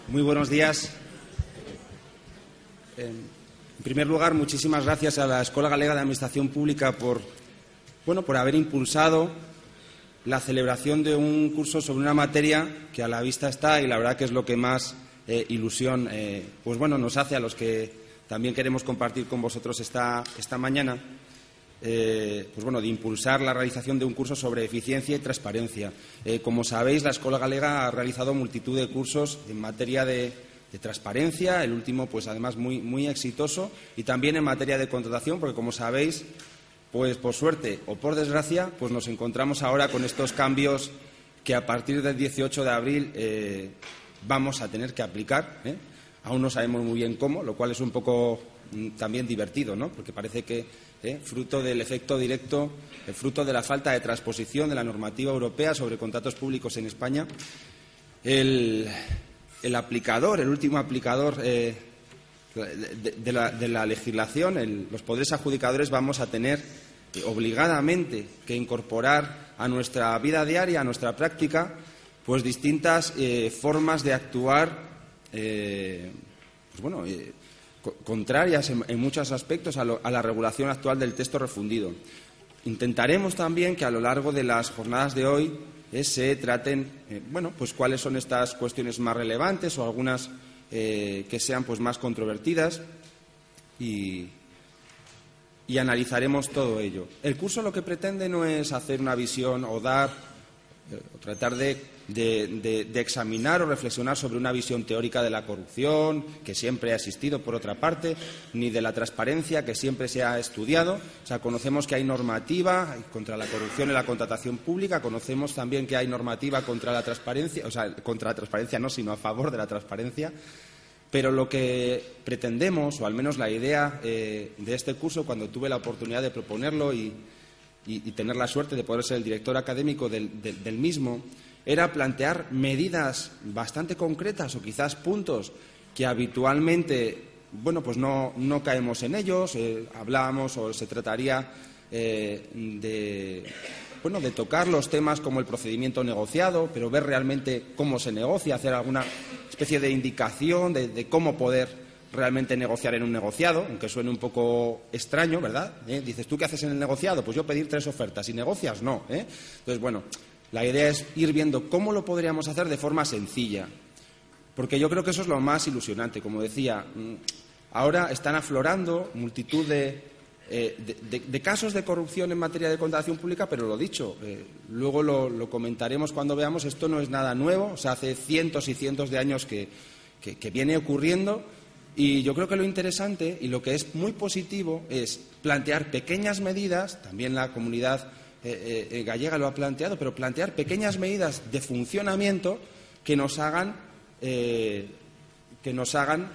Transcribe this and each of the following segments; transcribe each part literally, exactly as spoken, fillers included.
Muy buenos días. En primer lugar, muchísimas gracias a la Escuela Galega de Administración Pública por, bueno, por haber impulsado la celebración de un curso sobre una materia que a la vista está y la verdad que es lo que más eh, ilusión eh, pues bueno, nos hace a los que también queremos compartir con vosotros esta, esta mañana. Eh, pues bueno, de impulsar la realización de un curso sobre eficiencia y transparencia. Eh, como sabéis, la Escuela Galega ha realizado multitud de cursos en materia de, de transparencia, el último, pues además, muy, muy exitoso, y también en materia de contratación, porque como sabéis, pues por suerte o por desgracia, pues nos encontramos ahora con estos cambios que a partir del dieciocho de abril eh, vamos a tener que aplicar. ¿eh? Aún no sabemos muy bien cómo, lo cual es un poco mm, también divertido, ¿no? Porque parece que ¿Eh? fruto del efecto directo, el fruto de la falta de transposición de la normativa europea sobre contratos públicos en España, el, el aplicador, el último aplicador eh, de, de, la, de la legislación, el, los poderes adjudicadores, vamos a tener eh, obligadamente que incorporar a nuestra vida diaria, a nuestra práctica, pues distintas eh, formas de actuar, eh, pues bueno, eh, contrarias en, en muchos aspectos a, lo, a la regulación actual del texto refundido. Intentaremos también que a lo largo de las jornadas de hoy eh, se traten, eh, bueno, pues cuáles son estas cuestiones más relevantes o algunas eh, que sean pues más controvertidas y, y analizaremos todo ello. El curso lo que pretende no es hacer una visión o dar eh, o tratar de De, de, de examinar o reflexionar sobre una visión teórica de la corrupción, que siempre ha existido, por otra parte, ni de la transparencia, que siempre se ha estudiado. O sea, conocemos que hay normativa contra la corrupción en la contratación pública, conocemos también que hay normativa contra la transparencia, o sea, contra la transparencia no, sino a favor de la transparencia. Pero lo que pretendemos, o al menos la idea eh, de este curso, cuando tuve la oportunidad de proponerlo y, y, y tener la suerte de poder ser el director académico del, del, del mismo, era plantear medidas bastante concretas o quizás puntos que habitualmente, bueno, pues no, no caemos en ellos. Eh, hablábamos o se trataría eh, de, bueno, de tocar los temas como el procedimiento negociado, pero ver realmente cómo se negocia, hacer alguna especie de indicación de, de cómo poder realmente negociar en un negociado, aunque suene un poco extraño, ¿verdad? ¿Eh? Dices, ¿tú qué haces en el negociado? Pues yo pedir tres ofertas. ¿Y negocias? No. ¿eh? Entonces, bueno, la idea es ir viendo cómo lo podríamos hacer de forma sencilla, porque yo creo que eso es lo más ilusionante. Como decía, ahora están aflorando multitud de, eh, de, de, de casos de corrupción en materia de contratación pública, pero lo dicho, eh, luego lo, lo comentaremos cuando veamos, esto no es nada nuevo, o sea, hace cientos y cientos de años que, que, que viene ocurriendo, y yo creo que lo interesante y lo que es muy positivo es plantear pequeñas medidas, también la comunidad Eh, eh, gallega lo ha planteado, pero plantear pequeñas medidas de funcionamiento que nos hagan eh, que nos hagan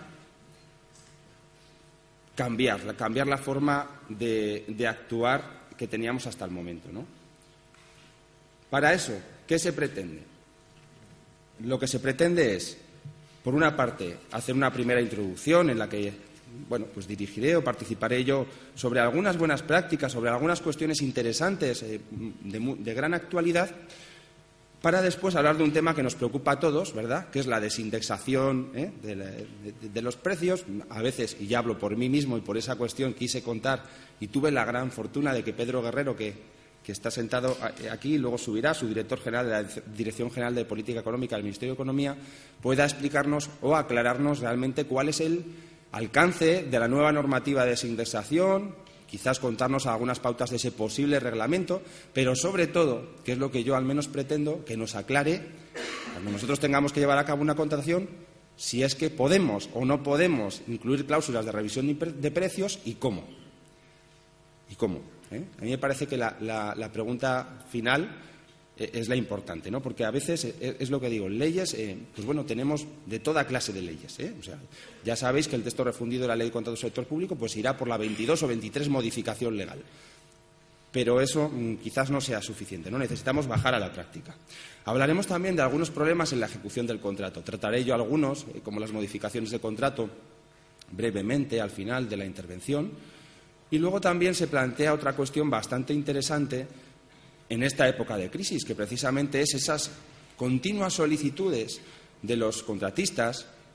cambiar, cambiar la forma de, de actuar que teníamos hasta el momento, ¿no? Para eso, ¿qué se pretende? Lo que se pretende es, por una parte, hacer una primera introducción en la que bueno, pues dirigiré o participaré yo sobre algunas buenas prácticas, sobre algunas cuestiones interesantes eh, de, de gran actualidad, para después hablar de un tema que nos preocupa a todos, ¿verdad?, que es la desindexación ¿eh? de, la, de, de los precios. A veces, y ya hablo por mí mismo y por esa cuestión, quise contar y tuve la gran fortuna de que Pedro Guerrero, que, que está sentado aquí y luego subirá, su director general de la Dirección General de Política Económica del Ministerio de Economía, pueda explicarnos o aclararnos realmente cuál es el alcance de la nueva normativa de desindexación, quizás contarnos algunas pautas de ese posible reglamento, pero sobre todo, que es lo que yo al menos pretendo, que nos aclare, cuando nosotros tengamos que llevar a cabo una contratación, si es que podemos o no podemos incluir cláusulas de revisión de precios y cómo. ¿Y cómo? ¿Eh? A mí me parece que la, la, la pregunta final es la importante, ¿no? Porque a veces, es lo que digo, leyes, eh, pues bueno, tenemos de toda clase de leyes, ¿eh? O sea, ya sabéis que el texto refundido de la Ley de Contratos del Sector Público pues irá por la veintidós o veintitrés modificación legal. Pero eso mmm, quizás no sea suficiente, ¿no? Necesitamos bajar a la práctica. Hablaremos también de algunos problemas en la ejecución del contrato. Trataré yo algunos, eh, como las modificaciones de contrato, brevemente al final de la intervención. Y luego también se plantea otra cuestión bastante interesante en esta época de crisis, que precisamente es esas continuas solicitudes de los contratistas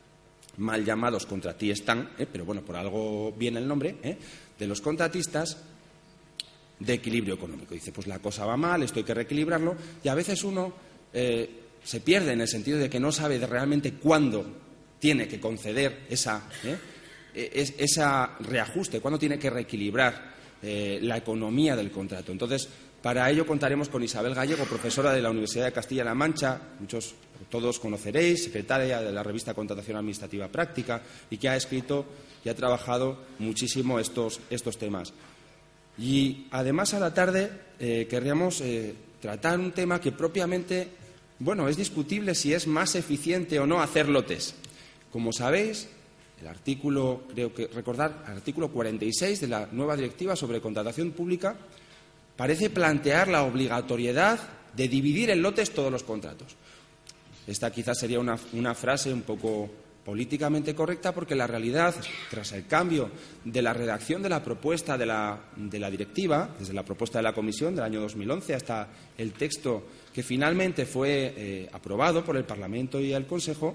mal llamados contra ti están, ¿eh? pero bueno, por algo viene el nombre, ¿eh? de los contratistas, de equilibrio económico. Dice, pues la cosa va mal, esto hay que reequilibrarlo, y a veces uno eh, se pierde en el sentido de que no sabe de realmente cuándo tiene que conceder esa, ¿eh? es, esa reajuste, cuándo tiene que reequilibrar eh, la economía del contrato. Entonces, para ello contaremos con Isabel Gallego, profesora de la Universidad de Castilla-La Mancha, muchos, todos conoceréis, secretaria de la revista Contratación Administrativa Práctica, y que ha escrito y ha trabajado muchísimo estos, estos temas. Y además a la tarde eh, querríamos eh, tratar un tema que propiamente, bueno, es discutible si es más eficiente o no hacer lotes. Como sabéis, el artículo, creo que recordar, el artículo cuarenta y seis de la nueva directiva sobre contratación pública parece plantear la obligatoriedad de dividir en lotes todos los contratos. Esta quizás sería una, una frase un poco políticamente correcta, porque la realidad, tras el cambio de la redacción de la propuesta de la, de la directiva, desde la propuesta de la Comisión del año dos mil once hasta el texto que finalmente fue eh, aprobado por el Parlamento y el Consejo,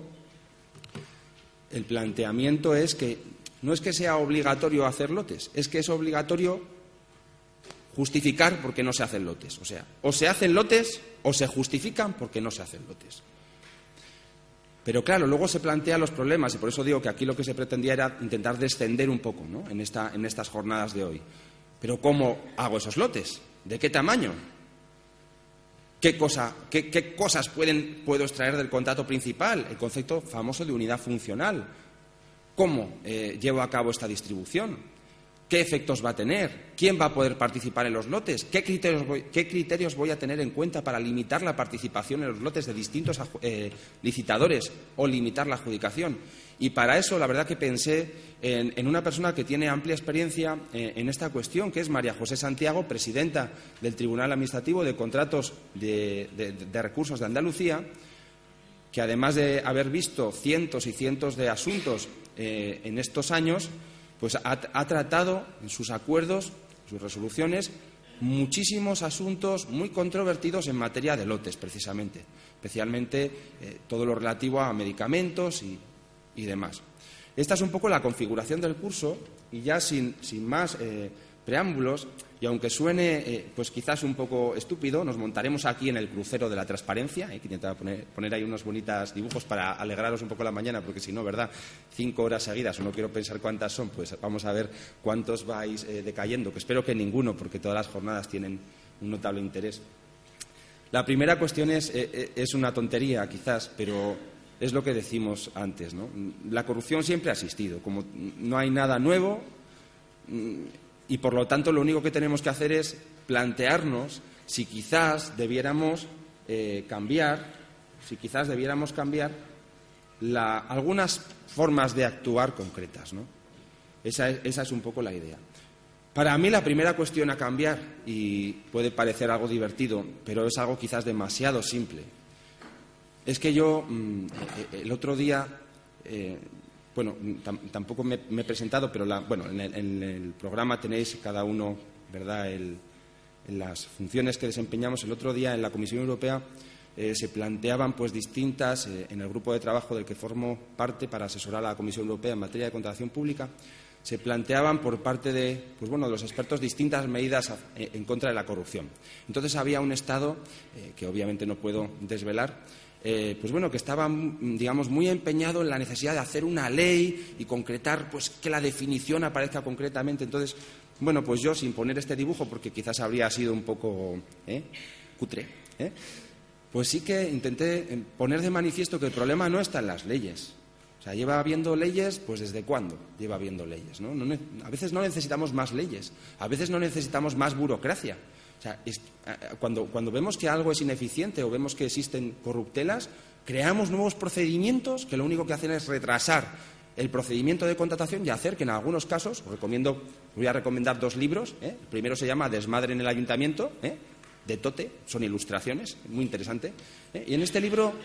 el planteamiento es que no es que sea obligatorio hacer lotes, es que es obligatorio justificar por qué no se hacen lotes. O sea, o se hacen lotes o se justifican por qué no se hacen lotes. Pero claro, luego se plantean los problemas, y por eso digo que aquí lo que se pretendía era intentar descender un poco, ¿no? en, esta, en estas jornadas de hoy. Pero ¿cómo hago esos lotes? ¿De qué tamaño? ¿Qué, cosa, qué, qué cosas pueden, puedo extraer del contrato principal? El concepto famoso de unidad funcional. ¿Cómo eh, llevo a cabo esta distribución? ¿Qué efectos va a tener? ¿Quién va a poder participar en los lotes? ¿Qué criterios voy, qué criterios voy a tener en cuenta para limitar la participación en los lotes de distintos eh, licitadores o limitar la adjudicación? Y para eso, la verdad que pensé en, en una persona que tiene amplia experiencia eh, en esta cuestión, que es María José Santiago, presidenta del Tribunal Administrativo de Contratos de, de, de Recursos de Andalucía, que además de haber visto cientos y cientos de asuntos eh, en estos años, pues ha, ha tratado en sus acuerdos, sus resoluciones, muchísimos asuntos muy controvertidos en materia de lotes, precisamente, especialmente eh, todo lo relativo a medicamentos y, y demás. Esta es un poco la configuración del curso, y ya sin, sin más eh, preámbulos, y aunque suene eh, pues quizás un poco estúpido, nos montaremos aquí en el crucero de la transparencia. Hay que intentar poner, poner ahí unos bonitos dibujos para alegraros un poco la mañana, porque si no, ¿verdad? Cinco horas seguidas, o no quiero pensar cuántas son, pues vamos a ver cuántos vais eh, decayendo, que espero que ninguno, porque todas las jornadas tienen un notable interés. La primera cuestión es, eh, es una tontería, quizás, pero es lo que decimos antes, ¿no? La corrupción siempre ha existido. Como no hay nada nuevo, y por lo tanto lo único que tenemos que hacer es plantearnos si quizás debiéramos eh, cambiar, si quizás debiéramos cambiar la, algunas formas de actuar concretas, ¿no? Esa es, esa es un poco la idea. Para mí la primera cuestión a cambiar, y puede parecer algo divertido, pero es algo quizás demasiado simple, es que yo mmm, el otro día eh, Bueno, tam, tampoco me, me he presentado, pero la, bueno, en el, en el programa tenéis cada uno, ¿verdad?, el, en las funciones que desempeñamos. El otro día en la Comisión Europea eh, se planteaban pues distintas, eh, en el grupo de trabajo del que formo parte para asesorar a la Comisión Europea en materia de contratación pública, se planteaban por parte de, pues bueno, de los expertos distintas medidas a, en contra de la corrupción. Entonces había un Estado, eh, que obviamente no puedo desvelar, Eh, pues bueno, que estaba, digamos, muy empeñado en la necesidad de hacer una ley y concretar, pues, que la definición aparezca concretamente. Entonces, bueno, pues yo, sin poner este dibujo, porque quizás habría sido un poco ¿eh? cutre, ¿eh? pues sí que intenté poner de manifiesto que el problema no está en las leyes. O sea, lleva habiendo leyes, pues ¿desde cuándo lleva habiendo leyes? ¿no? No, a veces no necesitamos más leyes, a veces no necesitamos más burocracia. O sea, es, cuando, cuando vemos que algo es ineficiente o vemos que existen corruptelas, creamos nuevos procedimientos que lo único que hacen es retrasar el procedimiento de contratación y hacer que en algunos casos, os recomiendo, voy a recomendar dos libros, ¿eh? El primero se llama Desmadre en el Ayuntamiento, ¿eh? de Tote, son ilustraciones, muy interesante, ¿eh? y en este libro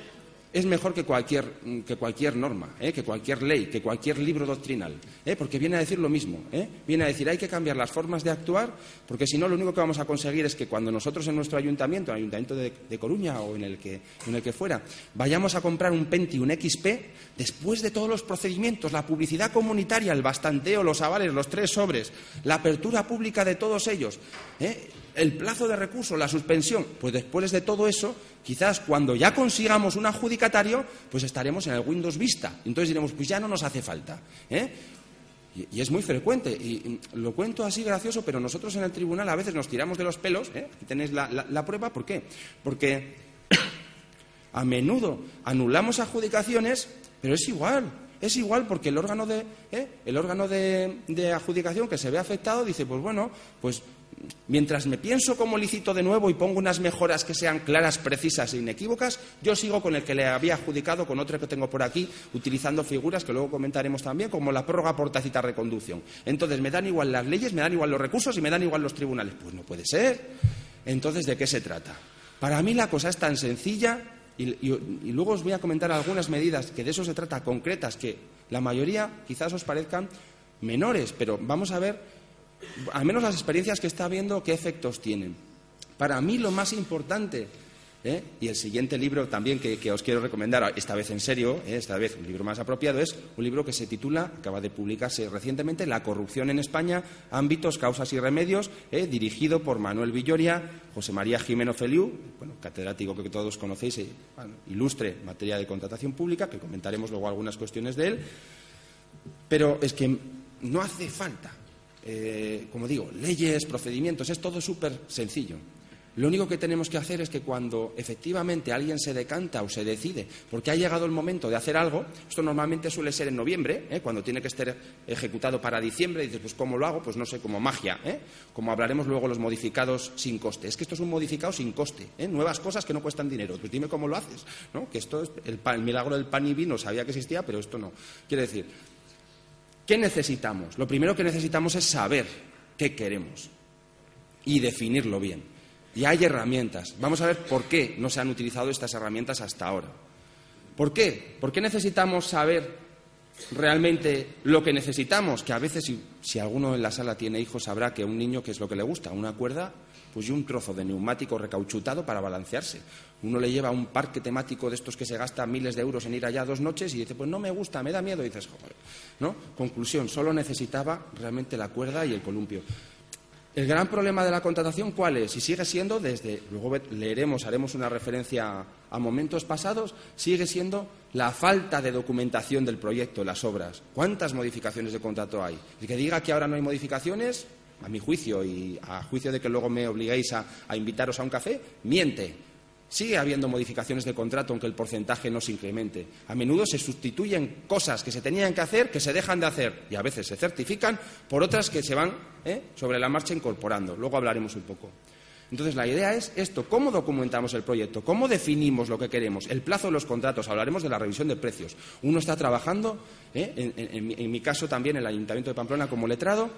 es mejor que cualquier, que cualquier norma, ¿eh? que cualquier ley, que cualquier libro doctrinal, ¿eh? porque viene a decir lo mismo, ¿eh? viene a decir hay que cambiar las formas de actuar, porque si no lo único que vamos a conseguir es que cuando nosotros en nuestro ayuntamiento, en el ayuntamiento de, de Coruña o en el, que, en el que fuera, vayamos a comprar un Penti, un X P, después de todos los procedimientos, la publicidad comunitaria, el bastanteo, los avales, los tres sobres, la apertura pública de todos ellos, ¿eh? el plazo de recurso, la suspensión, pues después de todo eso, quizás cuando ya consigamos un adjudicatario, pues estaremos en el Windows Vista. Entonces diremos, pues ya no nos hace falta. ¿eh? Y, y es muy frecuente. Y, y lo cuento así gracioso, pero nosotros en el tribunal a veces nos tiramos de los pelos. ¿eh? Aquí tenéis la, la, la prueba. ¿Por qué? Porque a menudo anulamos adjudicaciones, pero es igual. Es igual porque el órgano de, ¿eh? el órgano de, de adjudicación que se ve afectado dice, pues bueno, pues mientras me pienso cómo licito de nuevo y pongo unas mejoras que sean claras, precisas e inequívocas, yo sigo con el que le había adjudicado, con otro que tengo por aquí, utilizando figuras que luego comentaremos también, como la prórroga por tácita reconducción. Entonces, me dan igual las leyes, me dan igual los recursos y me dan igual los tribunales. Pues no puede ser. Entonces, ¿de qué se trata? Para mí la cosa es tan sencilla y, y, y luego os voy a comentar algunas medidas que de eso se trata, concretas, que la mayoría quizás os parezcan menores, pero vamos a ver al menos las experiencias que está viendo, qué efectos tienen. Para mí lo más importante, ¿eh? y el siguiente libro también que, que os quiero recomendar, esta vez en serio, ¿eh? esta vez un libro más apropiado, es un libro que se titula, acaba de publicarse recientemente, La corrupción en España, ámbitos, causas y remedios, ¿eh? dirigido por Manuel Villoria, José María Jimeno Feliu, bueno, catedrático que todos conocéis, eh, bueno, ilustre en materia de contratación pública, que comentaremos luego algunas cuestiones de él, pero es que no hace falta. Eh, como digo, leyes, procedimientos, es todo súper sencillo. Lo único que tenemos que hacer es que cuando efectivamente alguien se decanta o se decide porque ha llegado el momento de hacer algo, esto normalmente suele ser en noviembre, ¿eh? cuando tiene que estar ejecutado para diciembre, y dices, pues ¿cómo lo hago? Pues no sé, como magia, ¿eh? como hablaremos luego los modificados sin coste. Es que esto es un modificado sin coste, ¿eh? nuevas cosas que no cuestan dinero. Pues dime cómo lo haces, ¿no? Que esto es el, pan, el milagro del pan y vino, sabía que existía, pero esto no. Quiere decir, ¿qué necesitamos? Lo primero que necesitamos es saber qué queremos y definirlo bien. Y hay herramientas. Vamos a ver por qué no se han utilizado estas herramientas hasta ahora. ¿Por qué? ¿Por qué necesitamos saber realmente lo que necesitamos? Que a veces, si, si alguno en la sala tiene hijos, sabrá que a un niño, ¿qué es lo que le gusta? Una cuerda, pues y un trozo de neumático recauchutado para balancearse. Uno le lleva a un parque temático de estos que se gasta miles de euros en ir allá dos noches y dice, pues no me gusta, me da miedo. Y dices, joder, ¿no? Conclusión, solo necesitaba realmente la cuerda y el columpio. El gran problema de la contratación, ¿cuál es? Y sigue siendo, desde, luego leeremos, haremos una referencia a momentos pasados, sigue siendo la falta de documentación del proyecto, las obras. ¿Cuántas modificaciones de contrato hay? El que diga que ahora no hay modificaciones, a mi juicio y a juicio de que luego me obliguéis a, a invitaros a un café, miente. Sigue habiendo modificaciones de contrato aunque el porcentaje no se incremente. A menudo se sustituyen cosas que se tenían que hacer, que se dejan de hacer y a veces se certifican por otras que se van ¿eh? sobre la marcha incorporando. Luego hablaremos un poco. Entonces la idea es esto, ¿cómo documentamos el proyecto? ¿Cómo definimos lo que queremos? El plazo de los contratos, hablaremos de la revisión de precios. Uno está trabajando, ¿eh? en, en, en, mi, en mi caso también en el Ayuntamiento de Pamplona como letrado,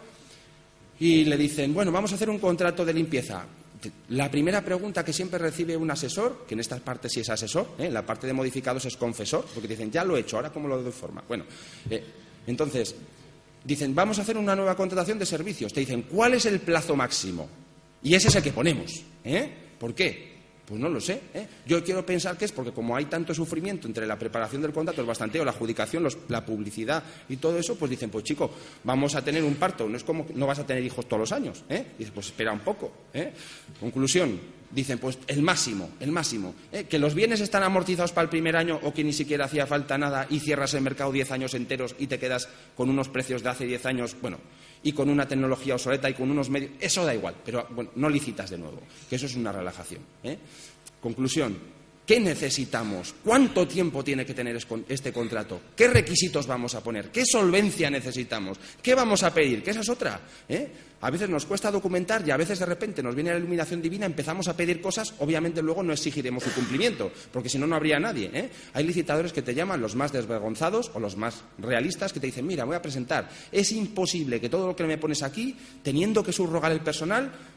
y le dicen, bueno, vamos a hacer un contrato de limpieza. La primera pregunta que siempre recibe un asesor, que en esta parte sí es asesor, ¿eh? en la parte de modificados es confesor, porque dicen, ya lo he hecho, ahora cómo lo doy forma. Bueno, eh, entonces, dicen, vamos a hacer una nueva contratación de servicios. Te dicen, ¿cuál es el plazo máximo? Y ese es el que ponemos. ¿eh? ¿Por qué? Pues no lo sé. ¿eh? Yo quiero pensar que es porque como hay tanto sufrimiento entre la preparación del contrato, el bastanteo, la adjudicación, los, la publicidad y todo eso, pues dicen, pues chico, vamos a tener un parto. No es como no vas a tener hijos todos los años. ¿eh? Y dices, pues espera un poco. ¿eh? Conclusión, dicen, pues el máximo, el máximo. ¿eh? Que los bienes están amortizados para el primer año o que ni siquiera hacía falta nada y cierras el mercado diez años enteros y te quedas con unos precios de hace diez años, bueno, y con una tecnología obsoleta y con unos medios, eso da igual, pero bueno, no licitas de nuevo, que eso es una relajación. ¿eh? Conclusión, ¿qué necesitamos? ¿Cuánto tiempo tiene que tener este contrato? ¿Qué requisitos vamos a poner? ¿Qué solvencia necesitamos? ¿Qué vamos a pedir? Que esa es otra. ¿eh? A veces nos cuesta documentar y a veces de repente nos viene la iluminación divina, empezamos a pedir cosas, obviamente luego no exigiremos su cumplimiento, porque si no, no habría nadie. ¿eh? Hay licitadores que te llaman los más desvergonzados o los más realistas que te dicen, mira, voy a presentar, es imposible que todo lo que me pones aquí, teniendo que subrogar el personal,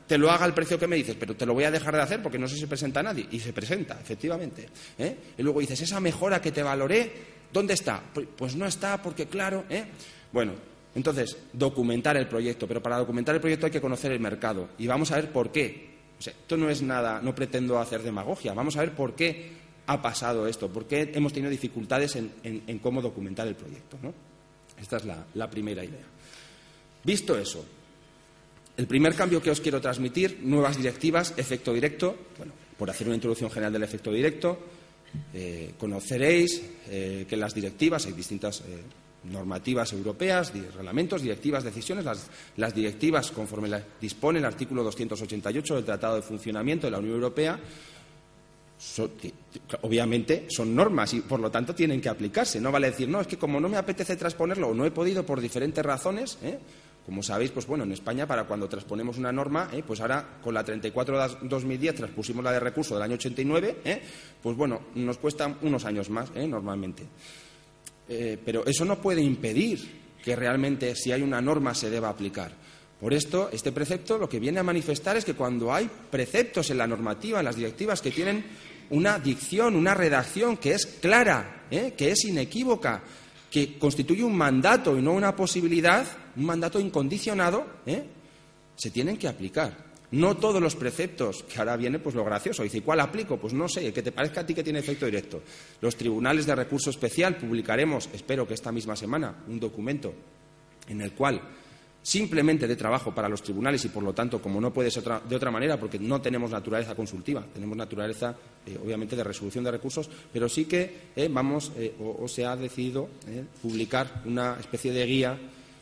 te lo haga al precio que me dices, pero te lo voy a dejar de hacer porque no sé si se presenta nadie. Y se presenta, efectivamente. ¿eh? Y luego dices, esa mejora que te valoré, ¿dónde está? Pues no está porque, claro... ¿eh? Bueno, entonces, documentar el proyecto. Pero para documentar el proyecto hay que conocer el mercado. Y vamos a ver por qué. O sea, esto no es nada, no pretendo hacer demagogia. Vamos a ver por qué ha pasado esto, por qué hemos tenido dificultades en, en, en cómo documentar el proyecto, ¿no? Esta es la, la primera idea. Visto eso, el primer cambio que os quiero transmitir, nuevas directivas, efecto directo. Bueno, por hacer una introducción general del efecto directo, eh, conoceréis eh, que en las directivas hay distintas eh, normativas europeas, reglamentos, directivas, decisiones. Las, las directivas, conforme la, dispone el artículo doscientos ochenta y ocho del Tratado de Funcionamiento de la Unión Europea, son, obviamente son normas y, por lo tanto, tienen que aplicarse. No vale decir, no, es que como no me apetece transponerlo o no he podido por diferentes razones, ¿eh? Como sabéis, pues bueno, en España, para cuando transponemos una norma, ¿eh? pues ahora con la treinta y cuatro de dos mil diez transpusimos la de recurso del año ochenta y nueve, ¿eh? pues bueno, nos cuesta unos años más, ¿eh? normalmente. Eh, pero eso no puede impedir que realmente, si hay una norma, se deba aplicar. Por esto, este precepto lo que viene a manifestar es que cuando hay preceptos en la normativa, en las directivas, que tienen una dicción, una redacción que es clara, ¿eh? que es inequívoca, que constituye un mandato y no una posibilidad, un mandato incondicionado, ¿eh? se tienen que aplicar. No todos los preceptos, que ahora viene pues lo gracioso, dice, ¿cuál aplico? Pues no sé, que te parezca a ti que tiene efecto directo. Los tribunales de recurso especial publicaremos, espero que esta misma semana, un documento en el cual simplemente de trabajo para los tribunales y, por lo tanto, como no puede ser otra, de otra manera, porque no tenemos naturaleza consultiva, tenemos naturaleza, eh, obviamente, de resolución de recursos, pero sí que eh, vamos, eh, o, o se ha decidido eh, publicar una especie de guía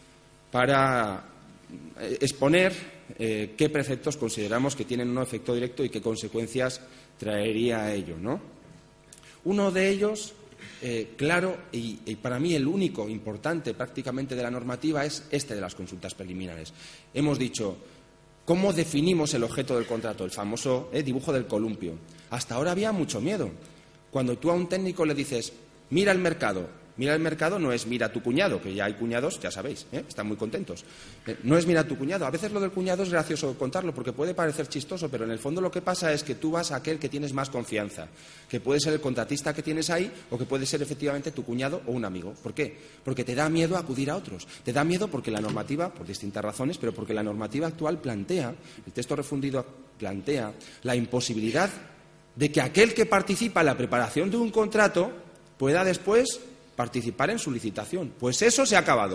para eh, exponer eh, qué preceptos consideramos que tienen un efecto directo y qué consecuencias traería a ello, ¿no? Uno de ellos... Eh, claro, y, y para mí el único importante prácticamente de la normativa es este de las consultas preliminares. Hemos dicho, ¿cómo definimos el objeto del contrato? El famoso eh, dibujo del columpio. Hasta ahora había mucho miedo. Cuando tú a un técnico le dices, mira el mercado, mira el mercado no es mira a tu cuñado, que ya hay cuñados, ya sabéis, ¿eh? están muy contentos. Eh, no es mira a tu cuñado. A veces lo del cuñado es gracioso contarlo porque puede parecer chistoso, pero en el fondo lo que pasa es que tú vas a aquel que tienes más confianza, que puede ser el contratista que tienes ahí o que puede ser efectivamente tu cuñado o un amigo. ¿Por qué? Porque te da miedo acudir a otros. Te da miedo porque la normativa, por distintas razones, pero porque la normativa actual plantea, el texto refundido plantea, la imposibilidad de que aquel que participa en la preparación de un contrato pueda después participar en su licitación. Pues eso se ha acabado.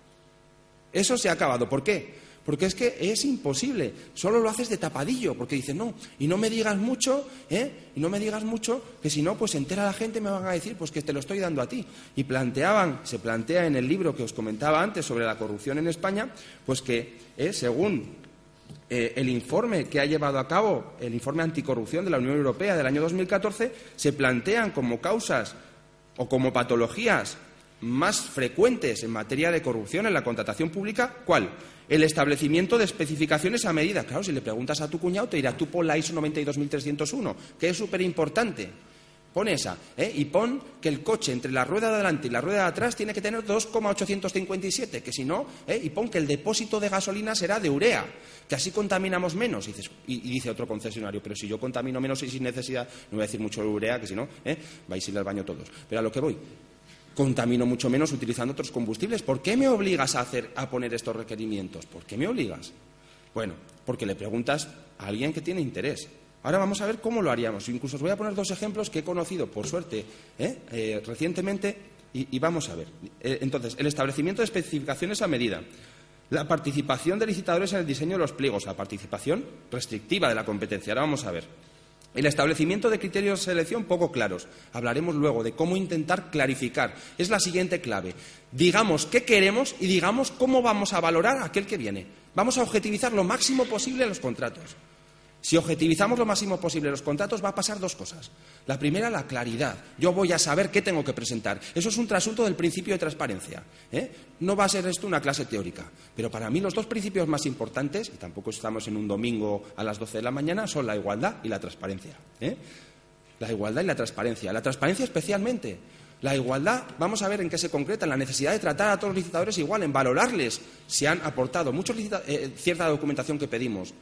Eso se ha acabado. ¿Por qué? Porque es que es imposible. Solo lo haces de tapadillo, porque dices, no, y no me digas mucho, ¿eh? Y no me digas mucho, que si no, pues se entera la gente y me van a decir, pues que te lo estoy dando a ti. Y planteaban, se plantea en el libro que os comentaba antes sobre la corrupción en España, pues que, eh, según eh, el informe que ha llevado a cabo, el informe anticorrupción de la Unión Europea del año dos mil catorce, se plantean como causas o como patologías más frecuentes en materia de corrupción en la contratación pública, ¿cuál? El establecimiento de especificaciones a medida. Claro, si le preguntas a tu cuñado, te dirá, tú pon la ISO noventa y dos mil trescientos uno, que es súper importante. Pon esa, ¿eh? Y pon que el coche entre la rueda de adelante y la rueda de atrás tiene que tener dos coma ochocientos cincuenta y siete, que si no, ¿eh? Y pon que el depósito de gasolina será de urea, que así contaminamos menos. Y, dices, y, y dice otro concesionario, pero si yo contamino menos y sin necesidad, no voy a decir mucho de urea, que si no, ¿eh? vais a ir al baño todos. Pero a lo que voy, contamino mucho menos utilizando otros combustibles. ¿Por qué me obligas a, hacer, a poner estos requerimientos? ¿Por qué me obligas? Bueno, porque le preguntas a alguien que tiene interés. Ahora vamos a ver cómo lo haríamos. Incluso os voy a poner dos ejemplos que he conocido, por suerte, ¿eh? Eh, recientemente, y, y vamos a ver. Eh, entonces, el establecimiento de especificaciones a medida, la participación de licitadores en el diseño de los pliegos, la participación restrictiva de la competencia. Ahora vamos a ver. El establecimiento de criterios de selección poco claros. Hablaremos luego de cómo intentar clarificar. Es la siguiente clave. Digamos qué queremos y digamos cómo vamos a valorar a aquel que viene. Vamos a objetivizar lo máximo posible los contratos. Si objetivizamos lo máximo posible los contratos, va a pasar dos cosas. La primera, la claridad. Yo voy a saber qué tengo que presentar. Eso es un trasunto del principio de transparencia, ¿eh? No va a ser esto una clase teórica. Pero para mí los dos principios más importantes, y tampoco estamos en un domingo a las doce de la mañana, son la igualdad y la transparencia, ¿eh? La igualdad y la transparencia. La transparencia especialmente. La igualdad, vamos a ver en qué se concreta, en la necesidad de tratar a todos los licitadores igual, en valorarles si han aportado muchos licita- eh, cierta documentación que pedimos.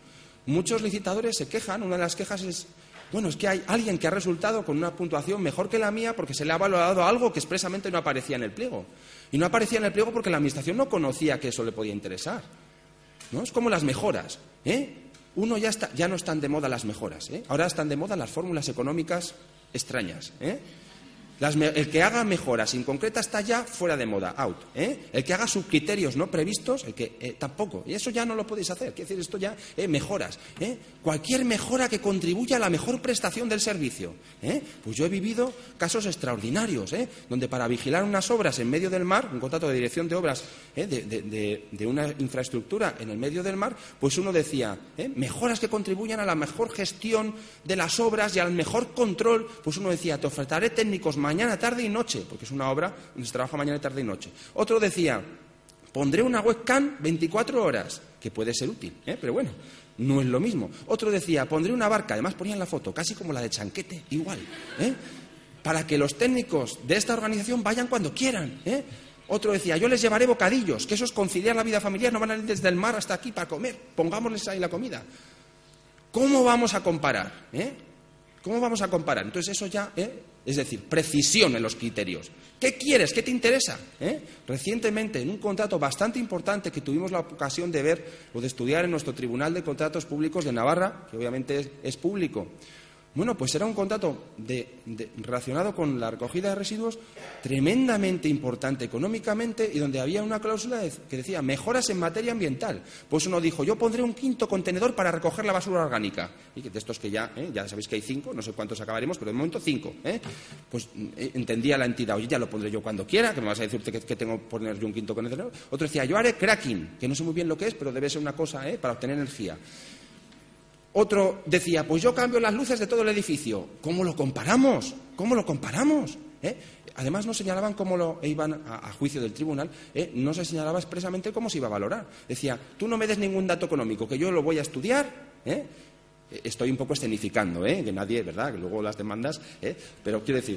Muchos licitadores se quejan, una de las quejas es, bueno, es que hay alguien que ha resultado con una puntuación mejor que la mía porque se le ha valorado algo que expresamente no aparecía en el pliego. Y no aparecía en el pliego porque la Administración no conocía que eso le podía interesar, ¿no? Es como las mejoras, ¿eh? Uno ya, está, ya no están de moda las mejoras, ¿eh? Ahora están de moda las fórmulas económicas extrañas, ¿eh? Las me el que haga mejoras inconcretas está ya fuera de moda, out, ¿eh? El que haga subcriterios no previstos, el que eh, tampoco. Y eso ya no lo podéis hacer. Quiere decir, esto ya, eh, mejoras, ¿eh? Cualquier mejora que contribuya a la mejor prestación del servicio, ¿eh? Pues yo he vivido casos extraordinarios, ¿eh? Donde para vigilar unas obras en medio del mar, un contrato de dirección de obras, ¿eh? de, de, de, de una infraestructura en el medio del mar, pues uno decía, ¿eh? mejoras que contribuyan a la mejor gestión de las obras y al mejor control. Pues uno decía, te ofertaré técnicos mañana, tarde y noche, porque es una obra donde se trabaja mañana, tarde y noche. Otro decía, pondré una webcam veinticuatro horas, que puede ser útil, ¿eh? Pero bueno, no es lo mismo. Otro decía, pondré una barca, además ponían la foto, casi como la de Chanquete, igual, ¿eh? Para que los técnicos de esta organización vayan cuando quieran, ¿eh? Otro decía, yo les llevaré bocadillos, que eso es conciliar la vida familiar, no van a ir desde el mar hasta aquí para comer, pongámosles ahí la comida. ¿Cómo vamos a comparar, eh? ¿Cómo vamos a comparar? Entonces eso ya, ¿eh? Es decir, precisión en los criterios. ¿Qué quieres? ¿Qué te interesa? ¿Eh? Recientemente, en un contrato bastante importante que tuvimos la ocasión de ver o de estudiar en nuestro Tribunal de Contratos Públicos de Navarra, que obviamente es, es público, bueno, pues era un contrato de, de, relacionado con la recogida de residuos tremendamente importante económicamente y donde había una cláusula de, que decía mejoras en materia ambiental. Pues uno dijo, yo pondré un quinto contenedor para recoger la basura orgánica. Y de estos que ya, ¿eh? ya sabéis que hay cinco, no sé cuántos acabaremos, pero de momento cinco. ¿eh? Pues eh, entendía la entidad, oye, ya lo pondré yo cuando quiera, que me vas a decirte que, que tengo que poner yo un quinto contenedor. Otro decía, yo haré cracking, que no sé muy bien lo que es, pero debe ser una cosa ¿eh? para obtener energía. Otro decía, pues yo cambio las luces de todo el edificio. ¿Cómo lo comparamos? ¿Cómo lo comparamos? ¿Eh? Además, no señalaban cómo lo iban a, a juicio del tribunal, ¿eh? No se señalaba expresamente cómo se iba a valorar. Decía, tú no me des ningún dato económico, que yo lo voy a estudiar, ¿eh? Estoy un poco escenificando, ¿eh? Que nadie, ¿verdad? Que luego las demandas, ¿eh? Pero quiero decir,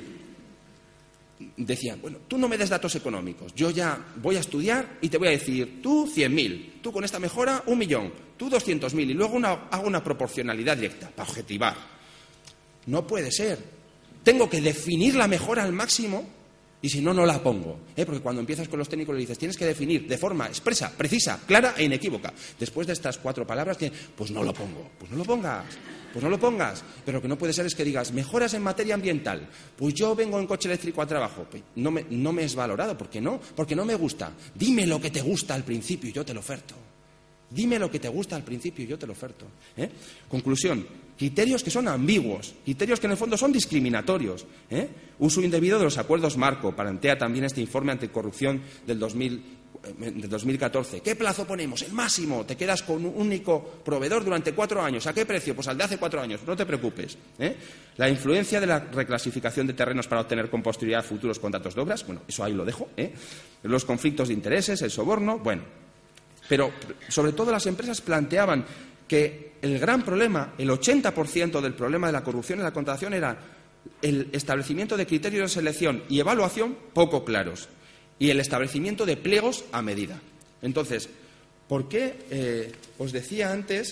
decían, bueno, tú no me des datos económicos, yo ya voy a estudiar y te voy a decir, tú cien mil, tú con esta mejora un millón, tú doscientos mil y luego una, hago una proporcionalidad directa para objetivar. No puede ser. Tengo que definir la mejora al máximo y si no, no la pongo. ¿eh? Porque cuando empiezas con los técnicos le dices, tienes que definir de forma expresa, precisa, clara e inequívoca. Después de estas cuatro palabras, pues no lo pongo, pues no lo pongas. Pues no lo pongas, pero lo que no puede ser es que digas mejoras en materia ambiental. Pues yo vengo en coche eléctrico a trabajo. Pues no, me, no me es valorado, ¿por qué no? Porque no me gusta. Dime lo que te gusta al principio y yo te lo oferto. Dime lo que te gusta al principio y yo te lo oferto. ¿eh? Conclusión, criterios que son ambiguos, criterios que en el fondo son discriminatorios. ¿eh? Uso indebido de los acuerdos marco, plantea también este informe anticorrupción del dos mil de dos mil catorce. ¿Qué plazo ponemos? El máximo. Te quedas con un único proveedor durante cuatro años. ¿A qué precio? Pues al de hace cuatro años. No te preocupes. ¿eh? La influencia de la reclasificación de terrenos para obtener con posterioridad futuros contratos de obras. Bueno, eso ahí lo dejo. ¿eh? Los conflictos de intereses, el soborno. Bueno, pero sobre todo las empresas planteaban que el gran problema, el ochenta por ciento del problema de la corrupción en la contratación era el establecimiento de criterios de selección y evaluación poco claros. Y el establecimiento de pliegos a medida. Entonces, ¿por qué eh, os decía antes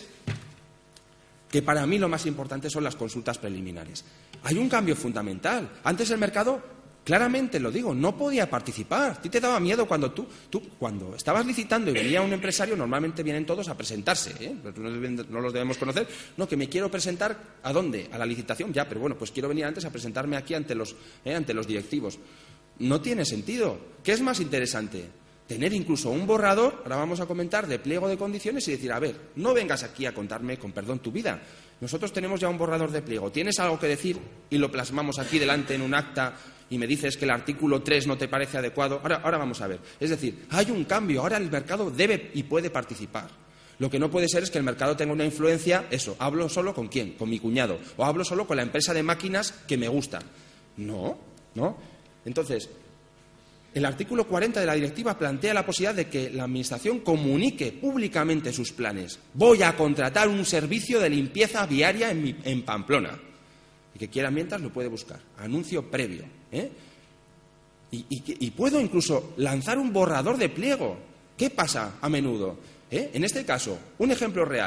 que para mí lo más importante son las consultas preliminares? Hay un cambio fundamental. Antes el mercado, claramente lo digo, no podía participar. A ti te daba miedo cuando tú, tú cuando estabas licitando y venía un empresario, normalmente vienen todos a presentarse, ¿eh? No los debemos conocer. No, que me quiero presentar, ¿a dónde? A la licitación, ya, pero bueno, pues quiero venir antes a presentarme aquí ante los, ¿eh? ante los directivos. No tiene sentido. ¿Qué es más interesante? Tener incluso un borrador, ahora vamos a comentar, de pliego de condiciones y decir, a ver, no vengas aquí a contarme, con perdón, tu vida. Nosotros tenemos ya un borrador de pliego. ¿Tienes algo que decir? Y lo plasmamos aquí delante en un acta y me dices que el artículo tres no te parece adecuado. Ahora, ahora vamos a ver. Es decir, hay un cambio. Ahora el mercado debe y puede participar. Lo que no puede ser es que el mercado tenga una influencia, eso, hablo solo con quién, con mi cuñado, o hablo solo con la empresa de máquinas que me gustan. No, no. Entonces, el artículo cuarenta de la directiva plantea la posibilidad de que la Administración comunique públicamente sus planes. Voy a contratar un servicio de limpieza viaria en, mi, en Pamplona. Y que quiera mientras lo puede buscar. Anuncio previo. ¿eh? Y, y, y puedo incluso lanzar un borrador de pliego. ¿Qué pasa a menudo? ¿eh? En este caso, un ejemplo real.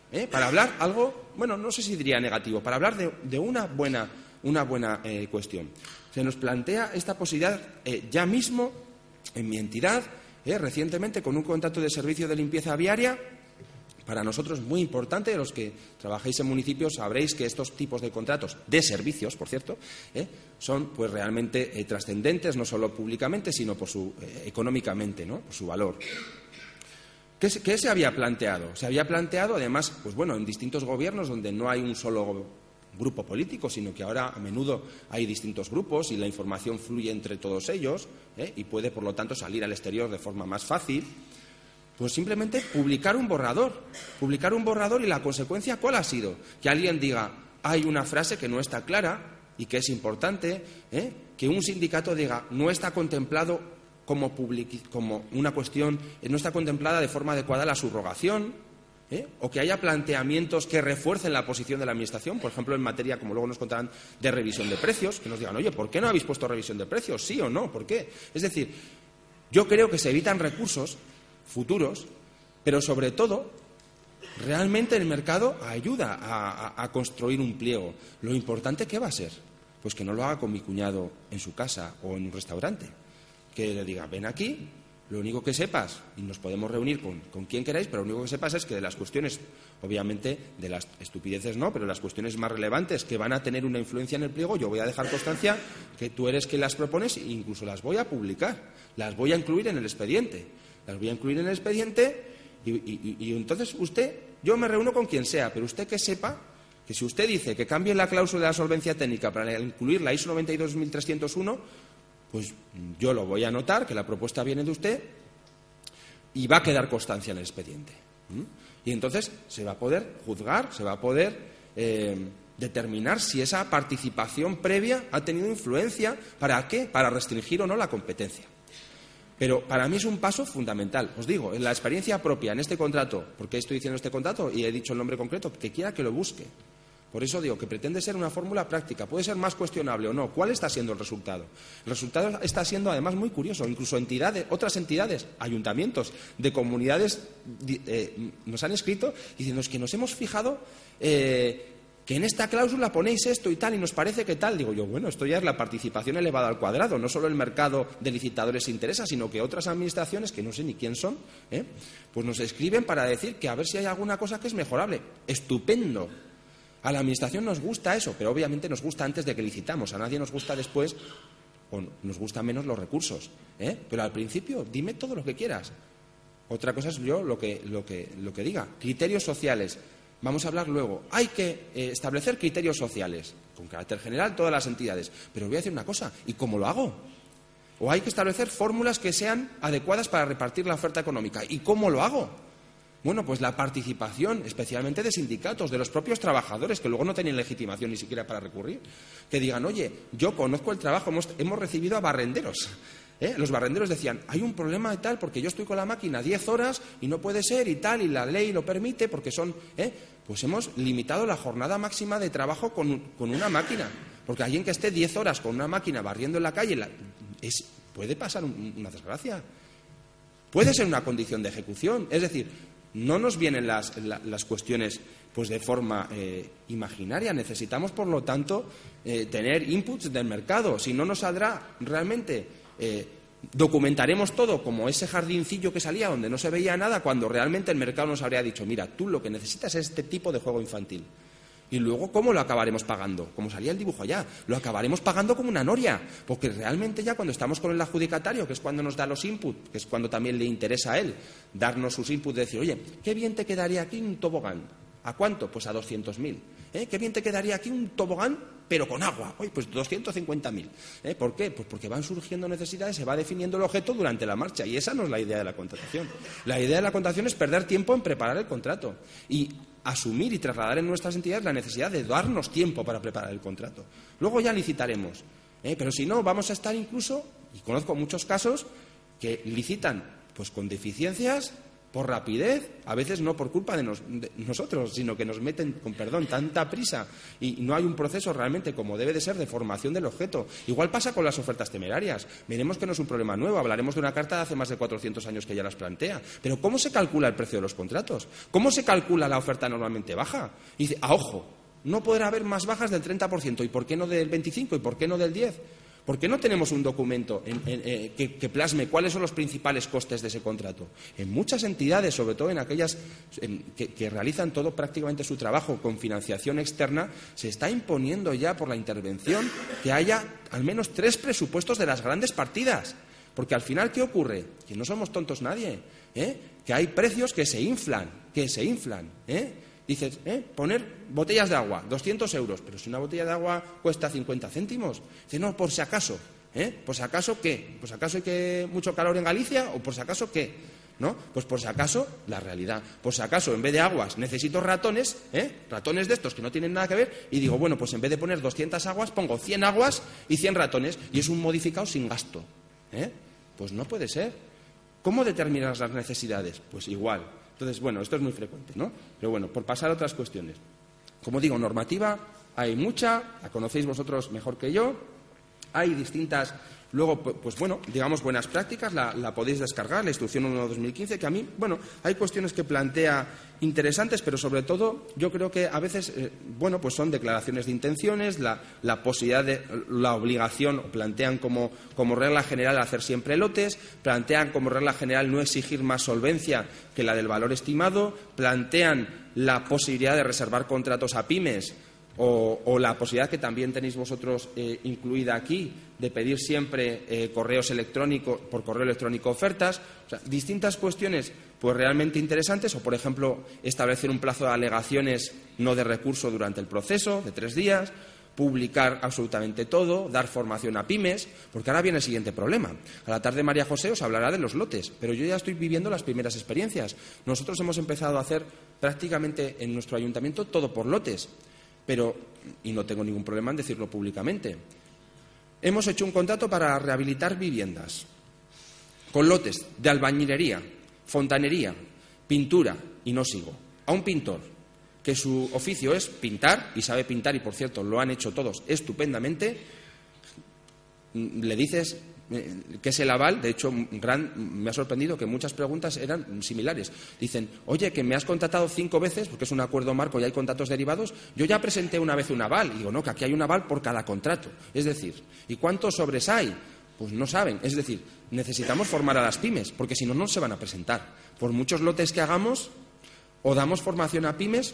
¿eh? Para hablar algo, bueno, no sé si diría negativo, para hablar de, de una buena, una buena eh, cuestión. Se nos plantea esta posibilidad eh, ya mismo en mi entidad, eh, recientemente con un contrato de servicio de limpieza viaria. Para nosotros muy importante, los que trabajáis en municipios sabréis que estos tipos de contratos, de servicios, por cierto, eh, son pues realmente eh, trascendentes, no solo públicamente, sino por su, eh, económicamente, ¿no? Por su valor. ¿Qué se, ¿Qué se había planteado? Se había planteado, además, pues bueno, en distintos gobiernos donde no hay un solo grupo político, sino que ahora a menudo hay distintos grupos y la información fluye entre todos ellos, eh, y puede, por lo tanto, salir al exterior de forma más fácil. Pues simplemente publicar un borrador, publicar un borrador y la consecuencia, ¿cuál ha sido? Que alguien diga, hay una frase que no está clara y que es importante, ¿eh? Que un sindicato diga, no está contemplado como, public- como una cuestión, no está contemplada de forma adecuada la subrogación, ¿eh? O que haya planteamientos que refuercen la posición de la Administración, por ejemplo, en materia, como luego nos contarán, de revisión de precios, que nos digan, oye, ¿por qué no habéis puesto revisión de precios? ¿Sí o no? ¿Por qué? Es decir, yo creo que se evitan recursos futuros, pero sobre todo, realmente el mercado ayuda a, a, a construir un pliego. Lo importante, ¿qué va a ser? Pues que no lo haga con mi cuñado en su casa o en un restaurante. Que le diga, ven aquí, lo único que sepas, y nos podemos reunir con, con quien queráis, pero lo único que sepas es que de las cuestiones, obviamente, de las estupideces no, pero las cuestiones más relevantes que van a tener una influencia en el pliego, yo voy a dejar constancia que tú eres quien las propones e incluso las voy a publicar, las voy a incluir en el expediente. Las voy a incluir en el expediente y, y, y entonces usted, yo me reúno con quien sea, pero usted que sepa que si usted dice que cambie la cláusula de la solvencia técnica para incluir la I S O noventa y dos mil trescientos uno, pues yo lo voy a anotar, que la propuesta viene de usted y va a quedar constancia en el expediente. ¿Mm? Y entonces se va a poder juzgar, se va a poder eh, determinar si esa participación previa ha tenido influencia. ¿Para qué? Para restringir o no la competencia. Pero para mí es un paso fundamental. Os digo, en la experiencia propia, en este contrato, porque estoy diciendo este contrato y he dicho el nombre concreto, que quiera que lo busque. Por eso digo que pretende ser una fórmula práctica. Puede ser más cuestionable o no. ¿Cuál está siendo el resultado? El resultado está siendo además muy curioso. Incluso entidades, otras entidades, ayuntamientos de comunidades eh, nos han escrito diciendo que nos hemos fijado eh, que en esta cláusula ponéis esto y tal y nos parece que tal. Digo yo, bueno, esto ya es la participación elevada al cuadrado. No solo el mercado de licitadores se interesa, sino que otras administraciones, que no sé ni quién son, ¿eh? pues nos escriben para decir que a ver si hay alguna cosa que es mejorable. Estupendo. A la Administración nos gusta eso, pero obviamente nos gusta antes de que licitamos. A nadie nos gusta después, o nos gustan menos los recursos. ¿eh? Pero al principio, dime todo lo que quieras. Otra cosa es yo lo que, lo que, lo que diga. Criterios sociales. Vamos a hablar luego. Hay que eh, establecer criterios sociales, con carácter general, todas las entidades. Pero voy a decir una cosa, ¿y cómo lo hago? O hay que establecer fórmulas que sean adecuadas para repartir la oferta económica. ¿Y cómo lo hago? Bueno, pues la participación, especialmente de sindicatos, de los propios trabajadores, que luego no tienen legitimación ni siquiera para recurrir, que digan, oye, yo conozco el trabajo, hemos, hemos recibido a barrenderos. ¿Eh? Los barrenderos decían, hay un problema y tal, porque yo estoy con la máquina diez horas y no puede ser y tal, y la ley lo permite, porque son... ¿eh? Pues hemos limitado la jornada máxima de trabajo con, con una máquina. Porque alguien que esté diez horas con una máquina barriendo en la calle, la, es, puede pasar un, una desgracia. Puede ser una condición de ejecución. Es decir, no nos vienen las, la, las cuestiones pues de forma eh, imaginaria. Necesitamos, por lo tanto, eh, tener inputs del mercado. Si no, nos saldrá realmente... Eh, documentaremos todo como ese jardincillo que salía donde no se veía nada, cuando realmente el mercado nos habría dicho, mira, tú lo que necesitas es este tipo de juego infantil. Y luego, ¿cómo lo acabaremos pagando? Como salía el dibujo allá, lo acabaremos pagando como una noria, porque realmente ya cuando estamos con el adjudicatario, que es cuando nos da los inputs, que es cuando también le interesa a él darnos sus inputs, de decir, oye, qué bien te quedaría aquí un tobogán. ¿A cuánto? Pues a doscientos mil. ¿Eh? Qué bien te quedaría aquí un tobogán, pero con agua. Oye, pues doscientos cincuenta mil. ¿Eh? ¿Por qué? Pues porque van surgiendo necesidades, se va definiendo el objeto durante la marcha, y esa no es la idea de la contratación. La idea de la contratación es perder tiempo en preparar el contrato y asumir y trasladar en nuestras entidades la necesidad de darnos tiempo para preparar el contrato. Luego ya licitaremos. ¿Eh? Pero si no, vamos a estar incluso, y conozco muchos casos, que licitan pues con deficiencias por rapidez, a veces no por culpa de, nos, de nosotros, sino que nos meten, con perdón, tanta prisa y no hay un proceso realmente como debe de ser de formación del objeto. Igual pasa con las ofertas temerarias. Veremos que no es un problema nuevo, hablaremos de una carta de hace más de cuatrocientos años que ya las plantea. Pero ¿cómo se calcula el precio de los contratos? ¿Cómo se calcula la oferta normalmente baja? Y dice, a ojo, no podrá haber más bajas del treinta por ciento, ¿y por qué no del veinticinco por ciento? ¿Y por qué no del diez por ciento? ¿Por qué no tenemos un documento en, en, eh, que, que plasme cuáles son los principales costes de ese contrato? En muchas entidades, sobre todo en aquellas en, que, que realizan todo prácticamente su trabajo con financiación externa, se está imponiendo ya por la intervención que haya al menos tres presupuestos de las grandes partidas. Porque al final, ¿qué ocurre? Que no somos tontos nadie, ¿eh? Que hay precios que se inflan, que se inflan, ¿eh? Dices, ¿eh? poner botellas de agua, doscientos euros, pero si una botella de agua cuesta cincuenta céntimos. Dice, no, por si acaso, ¿eh? ¿Por si acaso qué? ¿Por si acaso hay que mucho calor en Galicia o por si acaso qué? ¿No? Pues por si acaso, la realidad. Por si acaso, en vez de aguas, necesito ratones, ¿eh? Ratones de estos que no tienen nada que ver, y digo, bueno, pues en vez de poner doscientas aguas, pongo cien aguas y cien ratones, y es un modificado sin gasto, ¿eh? Pues no puede ser. ¿Cómo determinas las necesidades? Pues igual. Entonces, bueno, esto es muy frecuente, ¿no? Pero bueno, por pasar a otras cuestiones. Como digo, normativa hay mucha, la conocéis vosotros mejor que yo, hay distintas. Luego, pues bueno, digamos buenas prácticas, la, la podéis descargar, la instrucción uno barra dos mil quince, que a mí, bueno, hay cuestiones que plantea interesantes, pero sobre todo yo creo que a veces, eh, bueno, pues son declaraciones de intenciones, la, la posibilidad de, la obligación, plantean como, como regla general hacer siempre lotes, plantean como regla general no exigir más solvencia que la del valor estimado, plantean la posibilidad de reservar contratos a pymes, O, o la posibilidad que también tenéis vosotros eh, incluida aquí de pedir siempre eh, correos electrónicos, por correo electrónico ofertas, o sea, distintas cuestiones pues realmente interesantes, o por ejemplo establecer un plazo de alegaciones no de recurso durante el proceso de tres días, publicar absolutamente todo, dar formación a pymes, porque ahora viene el siguiente problema. A la tarde María José os hablará de los lotes, pero yo ya estoy viviendo las primeras experiencias. Nosotros hemos empezado a hacer prácticamente en nuestro ayuntamiento todo por lotes. Pero, y no tengo ningún problema en decirlo públicamente, hemos hecho un contrato para rehabilitar viviendas con lotes de albañilería, fontanería, pintura, y no sigo. A un pintor que su oficio es pintar, y sabe pintar, y por cierto lo han hecho todos estupendamente, le dices que es el aval. De hecho, gran, me ha sorprendido que muchas preguntas eran similares. Dicen, oye, que me has contratado cinco veces, porque es un acuerdo marco y hay contratos derivados, yo ya presenté una vez un aval. Y digo, no, que aquí hay un aval por cada contrato. Es decir, ¿y cuántos sobres hay? Pues no saben. Es decir, necesitamos formar a las pymes, porque si no, no se van a presentar. Por muchos lotes que hagamos, o damos formación a pymes,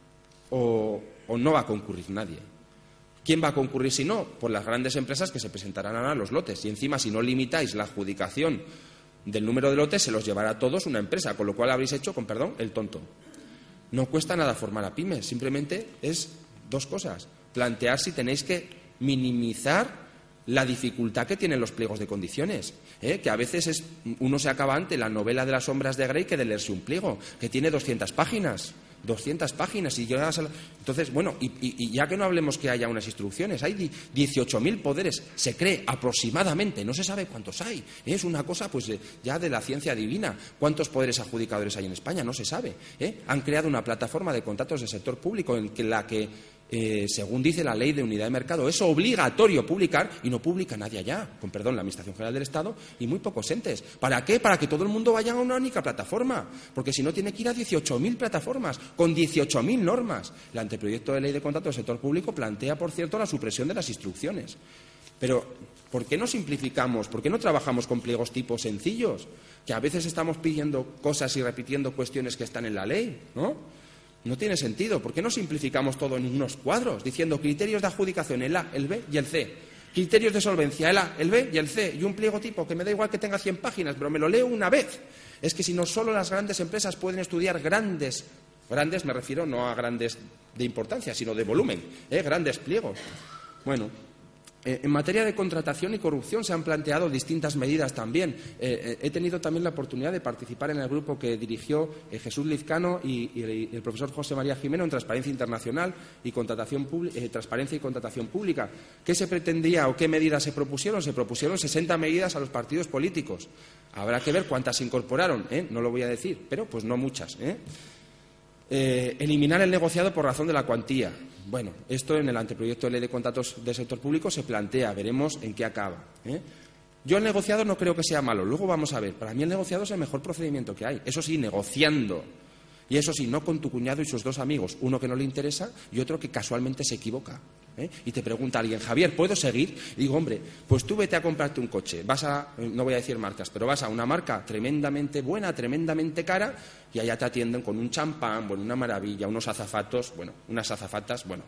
o, o no va a concurrir nadie. ¿Quién va a concurrir si no? Pues las grandes empresas que se presentarán a los lotes. Y encima, si no limitáis la adjudicación del número de lotes, se los llevará a todos una empresa, con lo cual habréis hecho, con perdón, el tonto. No cuesta nada formar a pymes, simplemente es dos cosas. Plantear si tenéis que minimizar la dificultad que tienen los pliegos de condiciones, ¿eh? Que a veces es, uno se acaba ante la novela de las sombras de Grey que de leerse un pliego, que tiene doscientas páginas. doscientas páginas y llegas a la... Entonces, bueno, y, y, y ya que no hablemos que haya unas instrucciones, hay dieciocho mil poderes, se cree aproximadamente, no se sabe cuántos hay, es una cosa pues ya de la ciencia divina. ¿Cuántos poderes adjudicadores hay en España? No se sabe, ¿eh? Han creado una plataforma de contratos del sector público en que la que Eh, según dice la ley de unidad de mercado, es obligatorio publicar y no publica nadie allá, con perdón, la Administración General del Estado y muy pocos entes. ¿Para qué? Para que todo el mundo vaya a una única plataforma, porque si no tiene que ir a dieciocho mil plataformas, con dieciocho mil normas. El anteproyecto de ley de contratos del sector público plantea, por cierto, la supresión de las instrucciones. Pero, ¿por qué no simplificamos? ¿Por qué no trabajamos con pliegos tipo sencillos? Que a veces estamos pidiendo cosas y repitiendo cuestiones que están en la ley, ¿no? No tiene sentido. ¿Por qué no simplificamos todo en unos cuadros? Diciendo criterios de adjudicación, el A, el B y el C. Criterios de solvencia, el A, el B y el C. Y un pliego tipo que me da igual que tenga cien páginas, pero me lo leo una vez. Es que si no, solo las grandes empresas pueden estudiar grandes, grandes me refiero no a grandes de importancia, sino de volumen, ¿eh? Grandes pliegos. Bueno, En materia de contratación y corrupción se han planteado distintas medidas también. Eh, he tenido también la oportunidad de participar en el grupo que dirigió eh, Jesús Lizcano y, y el profesor José María Jimeno en Transparencia Internacional y contratación eh, Transparencia y Contratación Pública. ¿Qué se pretendía o qué medidas se propusieron? Se propusieron sesenta medidas a los partidos políticos. Habrá que ver cuántas se incorporaron, ¿eh? No lo voy a decir, pero pues no muchas, ¿eh? Eh, eliminar el negociado por razón de la cuantía. Bueno, esto en el anteproyecto de ley de contratos del sector público se plantea, veremos en qué acaba, ¿eh? Yo el negociado no creo que sea malo, luego vamos a ver. Para mí el negociado es el mejor procedimiento que hay, eso sí, negociando. Y eso sí, no con tu cuñado y sus dos amigos, uno que no le interesa y otro que casualmente se equivoca, ¿eh? Y te pregunta alguien, Javier, ¿puedo seguir? Y digo, hombre, pues tú vete a comprarte un coche, vas a, no voy a decir marcas, pero vas a una marca tremendamente buena, tremendamente cara, y allá te atienden con un champán, bueno, una maravilla, unos azafatos, bueno, unas azafatas, bueno.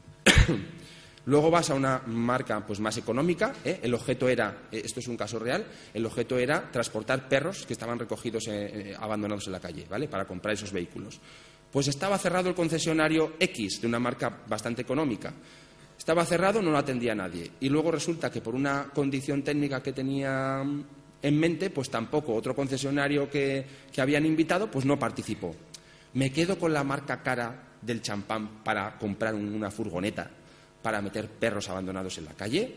Luego vas a una marca pues más económica, ¿eh? El objeto era, eh, esto es un caso real, el objeto era transportar perros que estaban recogidos, eh, eh, abandonados en la calle, ¿vale?, para comprar esos vehículos. Pues estaba cerrado el concesionario X, de una marca bastante económica. Estaba cerrado, no lo atendía nadie. Y luego resulta que por una condición técnica que tenía en mente, pues tampoco otro concesionario que, que habían invitado, pues no participó. Me quedo con la marca cara del champán para comprar una furgoneta para meter perros abandonados en la calle.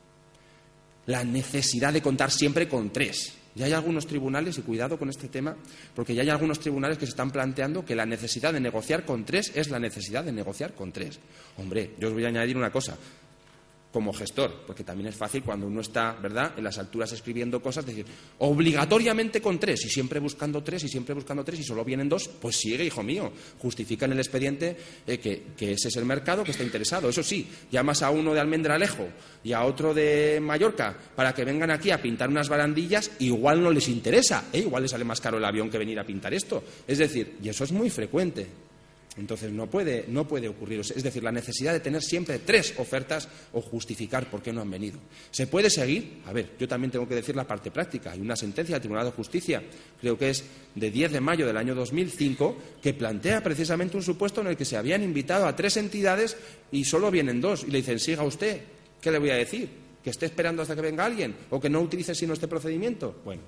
La necesidad de contar siempre con tres. Ya hay algunos tribunales, y cuidado con este tema, porque ya hay algunos tribunales que se están planteando que la necesidad de negociar con tres es la necesidad de negociar con tres. Hombre, yo os voy a añadir una cosa. Como gestor, porque también es fácil cuando uno está, ¿verdad?, en las alturas escribiendo cosas, decir, obligatoriamente con tres, y siempre buscando tres, y siempre buscando tres, y solo vienen dos, pues sigue, hijo mío, justifica en el expediente eh, que, que ese es el mercado que está interesado. Eso sí, llamas a uno de Almendralejo y a otro de Mallorca para que vengan aquí a pintar unas barandillas, igual no les interesa, ¿eh? Igual les sale más caro el avión que venir a pintar esto. Es decir, y eso es muy frecuente. Entonces no puede, no puede ocurrir. Es decir, la necesidad de tener siempre tres ofertas o justificar por qué no han venido. ¿Se puede seguir? A ver, yo también tengo que decir la parte práctica. Hay una sentencia del Tribunal de Justicia, creo que es de diez de mayo del año dos mil cinco, que plantea precisamente un supuesto en el que se habían invitado a tres entidades y solo vienen dos. Y le dicen, siga usted. ¿Qué le voy a decir? ¿Que esté esperando hasta que venga alguien? ¿O que no utilice sino este procedimiento? Bueno.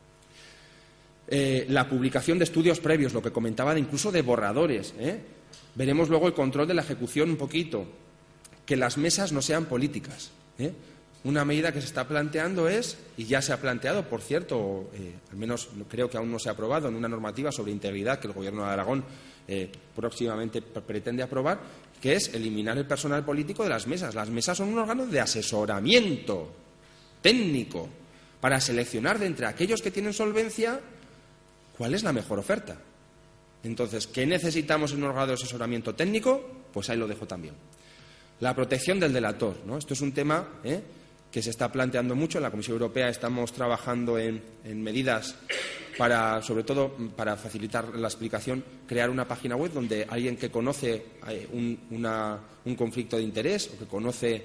Eh, la publicación de estudios previos, lo que comentaba de incluso de borradores, ¿eh? Veremos luego el control de la ejecución un poquito, que las mesas no sean políticas, ¿eh? Una medida que se está planteando es, y ya se ha planteado, por cierto, eh, al menos creo que aún no se ha aprobado, en una normativa sobre integridad que el Gobierno de Aragón eh, próximamente pretende aprobar, que es eliminar el personal político de las mesas. Las mesas son un órgano de asesoramiento técnico para seleccionar de entre aquellos que tienen solvencia ¿cuál es la mejor oferta? Entonces, ¿qué necesitamos en un órgano de asesoramiento técnico? Pues ahí lo dejo también. La protección del delator, ¿no? Esto es un tema ¿eh? que se está planteando mucho. En la Comisión Europea estamos trabajando en, en medidas para, sobre todo, para facilitar la explicación, crear una página web donde alguien que conoce eh, un, una, un conflicto de interés o que conoce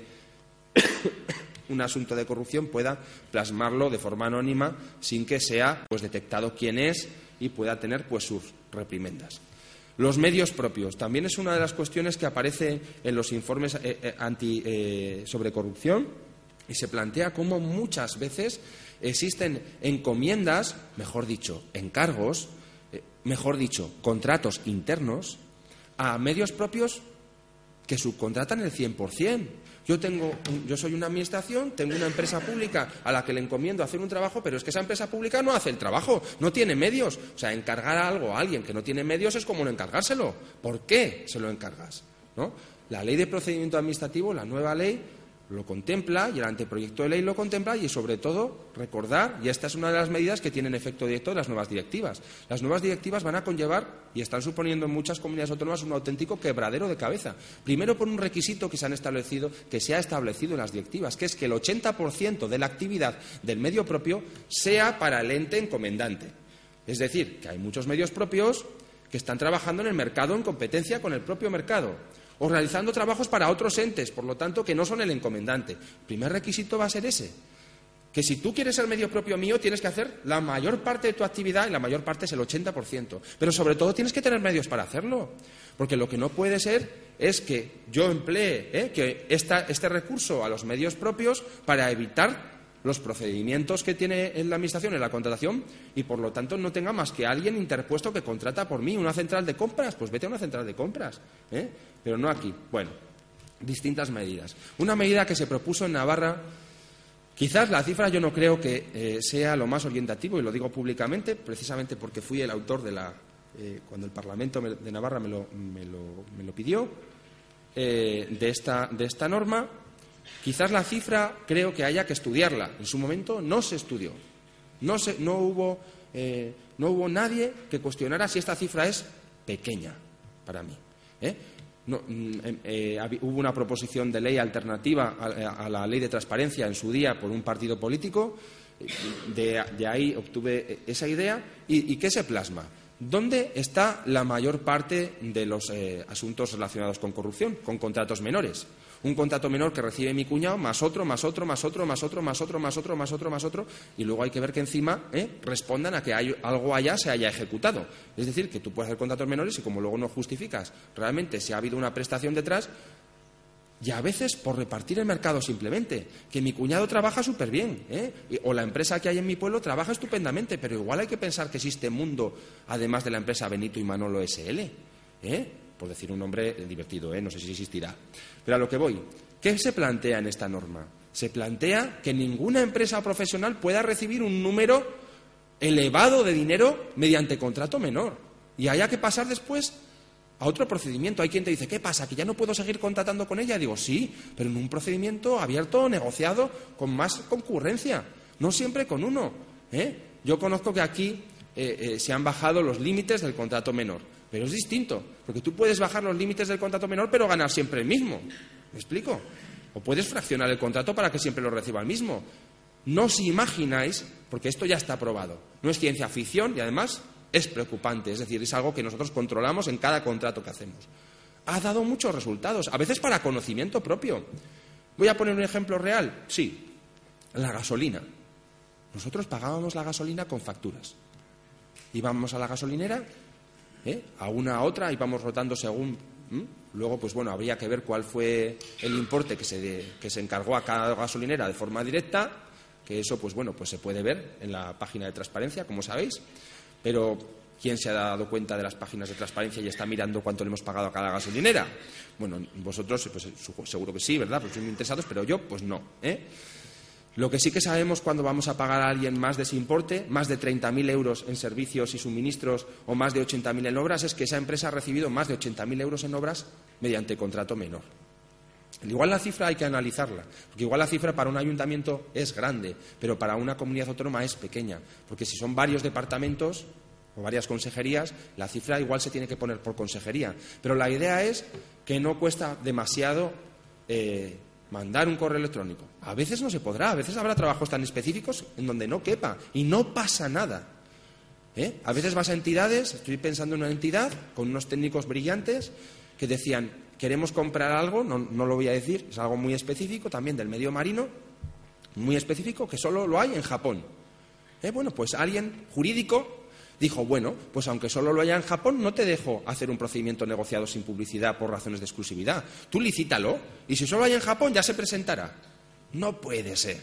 un asunto de corrupción pueda plasmarlo de forma anónima sin que sea pues detectado quién es y pueda tener pues sus reprimendas. Los medios propios también es una de las cuestiones que aparece en los informes eh, eh, anti, eh, sobre corrupción y se plantea cómo muchas veces existen encomiendas, mejor dicho, encargos, eh, mejor dicho, contratos internos a medios propios que subcontratan el cien por cien. Yo, tengo, yo soy una administración, tengo una empresa pública a la que le encomiendo hacer un trabajo, pero es que esa empresa pública no hace el trabajo, no tiene medios. O sea, encargar algo a alguien que no tiene medios es como no encargárselo. ¿Por qué se lo encargas? ¿No? La ley de procedimiento administrativo, la nueva ley, lo contempla y el anteproyecto de ley lo contempla y, sobre todo, recordar, y esta es una de las medidas que tienen efecto directo de las nuevas directivas. Las nuevas directivas van a conllevar y están suponiendo en muchas comunidades autónomas un auténtico quebradero de cabeza. Primero por un requisito que se han establecido, que se ha establecido en las directivas, que es que el ochenta por ciento de la actividad del medio propio sea para el ente encomendante. Es decir, que hay muchos medios propios que están trabajando en el mercado en competencia con el propio mercado, o realizando trabajos para otros entes, por lo tanto, que no son el encomendante. El primer requisito va a ser ese. Que si tú quieres ser medio propio mío, tienes que hacer la mayor parte de tu actividad, y la mayor parte es el ochenta por ciento. Pero sobre todo tienes que tener medios para hacerlo. Porque lo que no puede ser es que yo emplee ¿eh? que esta, este recurso a los medios propios para evitar los procedimientos que tiene en la Administración en la contratación y, por lo tanto, no tenga más que alguien interpuesto que contrata por mí. Una central de compras, pues vete a una central de compras. ¿eh? Pero no aquí. Bueno, distintas medidas. Una medida que se propuso en Navarra. Quizás la cifra yo no creo que eh, sea lo más orientativo, y lo digo públicamente, precisamente porque fui el autor de la... Eh, cuando el Parlamento de Navarra me lo, me lo, me lo pidió, eh, de, esta, de esta norma. Quizás la cifra creo que haya que estudiarla. En su momento no se estudió. No, se, no, hubo, eh, no hubo nadie que cuestionara si esta cifra es pequeña para mí. ¿eh? No, eh, eh, hubo una proposición de ley alternativa a, a la ley de transparencia en su día por un partido político, de, de ahí obtuve esa idea. ¿Y, y qué se plasma? ¿Dónde está la mayor parte de los eh, asuntos relacionados con corrupción? Con contratos menores. Un contrato menor que recibe mi cuñado, más otro, más otro, más otro, más otro, más otro, más otro, más otro, más otro, y luego hay que ver que encima ¿eh? respondan a que hay, algo allá se haya ejecutado. Es decir, que tú puedes hacer contratos menores y como luego no justificas realmente si ha habido una prestación detrás, y a veces por repartir el mercado simplemente, que mi cuñado trabaja súper bien, ¿eh? o la empresa que hay en mi pueblo trabaja estupendamente, pero igual hay que pensar que existe mundo, además de la empresa Benito y Manolo S L, ¿eh? por decir un nombre divertido, ¿eh? no sé si existirá. Pero a lo que voy, ¿qué se plantea en esta norma? Se plantea que ninguna empresa profesional pueda recibir un número elevado de dinero mediante contrato menor, y haya que pasar después a otro procedimiento. Hay quien te dice, ¿qué pasa? ¿Que ya no puedo seguir contratando con ella? Digo, sí, pero en un procedimiento abierto, negociado, con más concurrencia, no siempre con uno. ¿eh? Yo conozco que aquí eh, eh, se han bajado los límites del contrato menor, pero es distinto, porque tú puedes bajar los límites del contrato menor, pero ganar siempre el mismo. ¿Me explico? O puedes fraccionar el contrato para que siempre lo reciba el mismo. No os imagináis, porque esto ya está aprobado, no es ciencia ficción y además es preocupante, es decir, es algo que nosotros controlamos en cada contrato que hacemos. Ha dado muchos resultados, a veces para conocimiento propio. Voy a poner un ejemplo real. Sí, la gasolina. Nosotros pagábamos la gasolina con facturas. Íbamos a la gasolinera, ¿eh? a una a otra, íbamos rotando según... ¿m? Luego, pues bueno, habría que ver cuál fue el importe que se, de, que se encargó a cada gasolinera de forma directa, que eso, pues bueno, pues se puede ver en la página de transparencia, como sabéis. Pero, ¿quién se ha dado cuenta de las páginas de transparencia y está mirando cuánto le hemos pagado a cada gasolinera? Bueno, vosotros, pues seguro que sí, ¿verdad? Pues sois muy interesados, pero yo, pues no. ¿eh? Lo que sí que sabemos cuando vamos a pagar a alguien más de ese importe, más de treinta mil euros en servicios y suministros o más de ochenta mil en obras, es que esa empresa ha recibido más de ochenta mil euros en obras mediante contrato menor. Igual la cifra hay que analizarla, porque igual la cifra para un ayuntamiento es grande, pero para una comunidad autónoma es pequeña, porque si son varios departamentos o varias consejerías, la cifra igual se tiene que poner por consejería. Pero la idea es que no cuesta demasiado eh, mandar un correo electrónico. A veces no se podrá, a veces habrá trabajos tan específicos en donde no quepa y no pasa nada. ¿eh? A veces vas a entidades, estoy pensando en una entidad con unos técnicos brillantes que decían, queremos comprar algo, no, no lo voy a decir, es algo muy específico, también del medio marino, muy específico, que solo lo hay en Japón. ¿Eh? Bueno, pues alguien jurídico dijo, bueno, pues aunque solo lo haya en Japón, no te dejo hacer un procedimiento negociado sin publicidad por razones de exclusividad. Tú licítalo, y si solo hay en Japón, ya se presentará. No puede ser.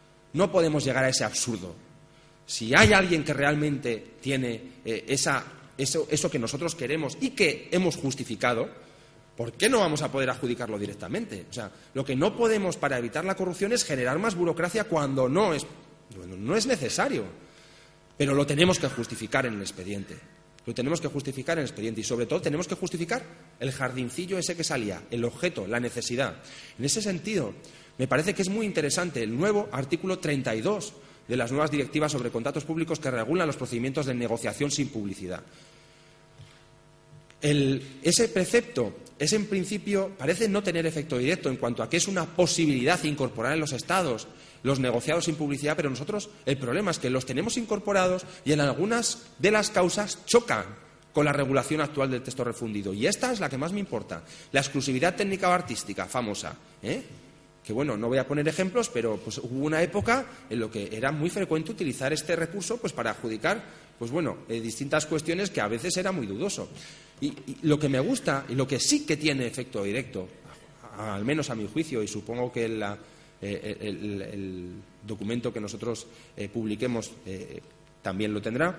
No podemos llegar a ese absurdo. Si hay alguien que realmente tiene eh, esa, eso, eso que nosotros queremos y que hemos justificado, ¿por qué no vamos a poder adjudicarlo directamente? O sea, lo que no podemos para evitar la corrupción es generar más burocracia cuando no es, bueno, no es necesario. Pero lo tenemos que justificar en el expediente. Lo tenemos que justificar en el expediente y, sobre todo, tenemos que justificar el jardincillo ese que salía, el objeto, la necesidad. En ese sentido, me parece que es muy interesante el nuevo artículo treinta y dos de las nuevas directivas sobre contratos públicos que regulan los procedimientos de negociación sin publicidad. El, ese precepto es, en principio, parece no tener efecto directo en cuanto a que es una posibilidad incorporar en los estados los negociados sin publicidad, pero nosotros el problema es que los tenemos incorporados y en algunas de las causas chocan con la regulación actual del texto refundido. Y esta es la que más me importa, la exclusividad técnica o artística, famosa. ¿eh? que bueno, no voy a poner ejemplos, pero pues hubo una época en la que era muy frecuente utilizar este recurso pues para adjudicar pues bueno, eh, distintas cuestiones que a veces era muy dudoso. Y, y lo que me gusta, y lo que sí que tiene efecto directo, a, a, al menos a mi juicio, y supongo que la, eh, el, el documento que nosotros eh, publiquemos eh, también lo tendrá,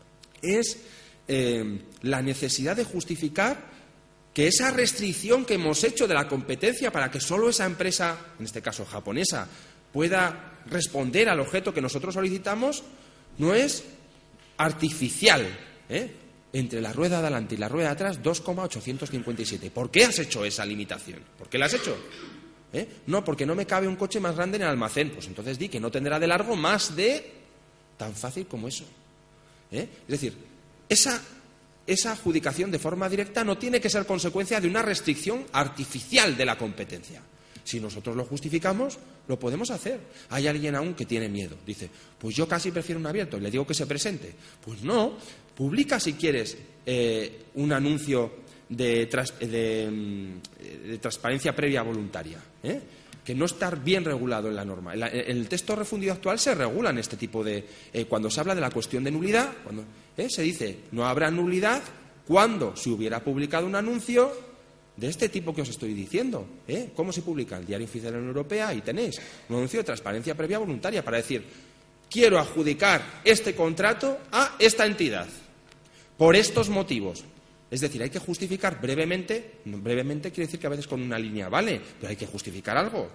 es eh, la necesidad de justificar que esa restricción que hemos hecho de la competencia para que solo esa empresa, en este caso japonesa, pueda responder al objeto que nosotros solicitamos, no es artificial, ¿eh? Entre la rueda de adelante y la rueda de atrás, dos coma ochocientos cincuenta y siete. ¿Por qué has hecho esa limitación? ¿Por qué la has hecho? ¿Eh? No, porque no me cabe un coche más grande en el almacén. Pues entonces di que no tendrá de largo más de... tan fácil como eso. ¿Eh? Es decir, esa, esa adjudicación de forma directa no tiene que ser consecuencia de una restricción artificial de la competencia. Si nosotros lo justificamos, lo podemos hacer. Hay alguien aún que tiene miedo. Dice, pues yo casi prefiero un abierto y le digo que se presente. Pues no, publica si quieres eh, un anuncio de, tras, de, de transparencia previa voluntaria, ¿eh? Que no está bien regulado en la norma. En, la, en el texto refundido actual se regulan este tipo de... Eh, cuando se habla de la cuestión de nulidad, cuando, eh, se dice, no habrá nulidad cuando se hubiera publicado un anuncio de este tipo que os estoy diciendo. ¿eh? ¿Cómo se publica? El Diario Oficial de la Unión Europea, ahí tenéis un anuncio de transparencia previa voluntaria para decir, quiero adjudicar este contrato a esta entidad por estos motivos. Es decir, hay que justificar brevemente, brevemente quiere decir que a veces con una línea vale, pero hay que justificar algo.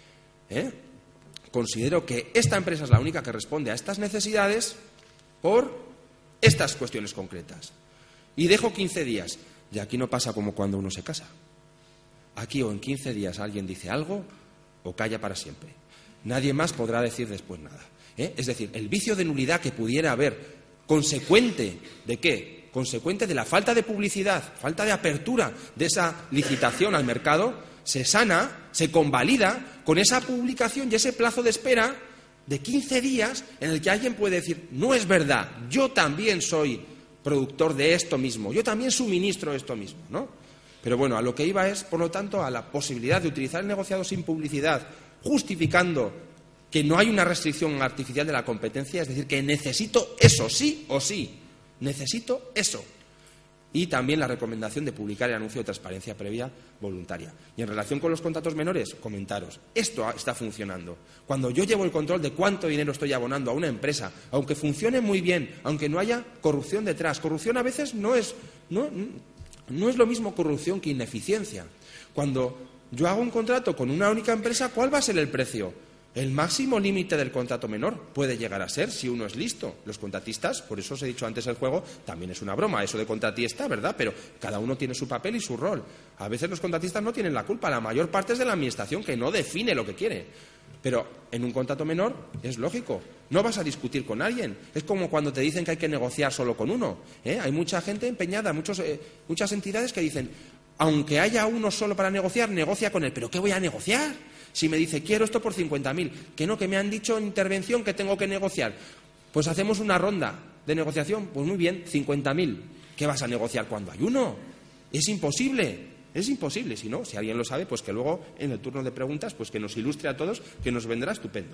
¿eh? Considero que esta empresa es la única que responde a estas necesidades por estas cuestiones concretas. Y dejo quince días. Y aquí no pasa como cuando uno se casa. Aquí o en quince días alguien dice algo o calla para siempre. Nadie más podrá decir después nada. ¿eh? Es decir, el vicio de nulidad que pudiera haber, consecuente ¿de qué? Consecuente de la falta de publicidad, falta de apertura de esa licitación al mercado, se sana, se convalida con esa publicación y ese plazo de espera de quince días en el que alguien puede decir, no es verdad, yo también soy productor de esto mismo, yo también suministro esto mismo, ¿no? Pero bueno, a lo que iba es, por lo tanto, a la posibilidad de utilizar el negociado sin publicidad, justificando que no hay una restricción artificial de la competencia, es decir, que necesito eso, sí o sí, necesito eso. Y también la recomendación de publicar el anuncio de transparencia previa voluntaria. Y en relación con los contratos menores, comentaros, esto está funcionando. Cuando yo llevo el control de cuánto dinero estoy abonando a una empresa, aunque funcione muy bien, aunque no haya corrupción detrás, corrupción a veces no es, no, no es lo mismo corrupción que ineficiencia. Cuando yo hago un contrato con una única empresa, ¿cuál va a ser el precio? El máximo límite del contrato menor puede llegar a ser si uno es listo. Los contratistas, por eso os he dicho antes el juego, también es una broma, eso de contratista, ¿verdad? Pero cada uno tiene su papel y su rol. A veces los contratistas no tienen la culpa, la mayor parte es de la administración que no define lo que quiere. Pero en un contrato menor es lógico, no vas a discutir con alguien. Es como cuando te dicen que hay que negociar solo con uno. ¿eh? Hay mucha gente empeñada, muchos, eh, muchas entidades que dicen, aunque haya uno solo para negociar, negocia con él. ¿Pero qué voy a negociar? Si me dice, quiero esto por cincuenta mil, que no, que me han dicho en intervención que tengo que negociar. Pues hacemos una ronda de negociación, pues muy bien, cincuenta mil. ¿Qué vas a negociar cuando hay uno? Es imposible, es imposible. Si no, si alguien lo sabe, pues que luego en el turno de preguntas, pues que nos ilustre a todos, que nos vendrá estupendo.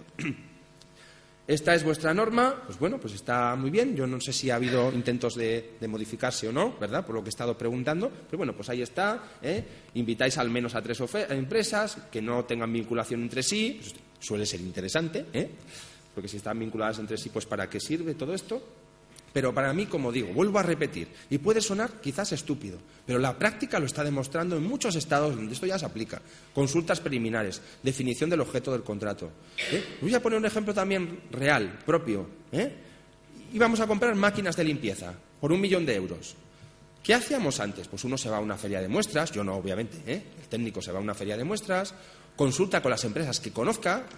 Esta es vuestra norma, pues bueno, pues está muy bien. Yo no sé si ha habido intentos de, de modificarse o no, ¿verdad? Por lo que he estado preguntando. Pero bueno, pues ahí está. ¿eh? Invitáis al menos a tres empresas que no tengan vinculación entre sí. Pues suele ser interesante, ¿eh? Porque si están vinculadas entre sí, pues ¿para qué sirve todo esto? Pero para mí, como digo, vuelvo a repetir, y puede sonar quizás estúpido, pero la práctica lo está demostrando en muchos estados donde esto ya se aplica. Consultas preliminares, definición del objeto del contrato. ¿eh? Voy a poner un ejemplo también real, propio. ¿eh? Íbamos a comprar máquinas de limpieza por un millón de euros. ¿Qué hacíamos antes? Pues uno se va a una feria de muestras, yo no, obviamente, ¿eh? el técnico se va a una feria de muestras, consulta con las empresas que conozca.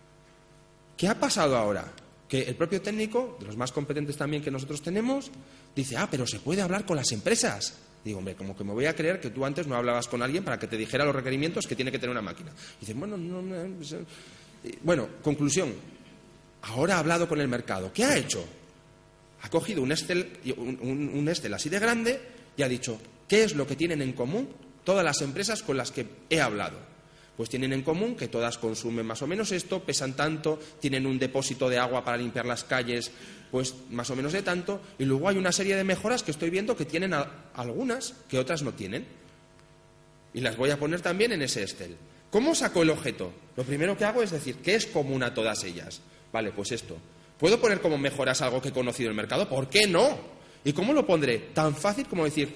¿Qué ha pasado ahora? Que el propio técnico, de los más competentes también que nosotros tenemos, dice, ah, pero se puede hablar con las empresas. Digo, hombre, como que me voy a creer que tú antes no hablabas con alguien para que te dijera los requerimientos que tiene que tener una máquina. Y dice, bueno, no, no, no. Bueno, conclusión. Ahora ha hablado con el mercado. ¿Qué ha hecho? Ha cogido un Excel, un, un, un Excel así de grande y ha dicho, ¿qué es lo que tienen en común todas las empresas con las que he hablado? pues tienen en común que todas consumen más o menos esto, pesan tanto, tienen un depósito de agua para limpiar las calles, pues más o menos de tanto, y luego hay una serie de mejoras que estoy viendo que tienen a, algunas que otras no tienen. Y las voy a poner también en ese Excel. ¿Cómo saco el objeto? Lo primero que hago es decir, ¿qué es común a todas ellas? Vale, pues esto. ¿Puedo poner como mejoras algo que he conocido en el mercado? ¿Por qué no? ¿Y cómo lo pondré? Tan fácil como decir,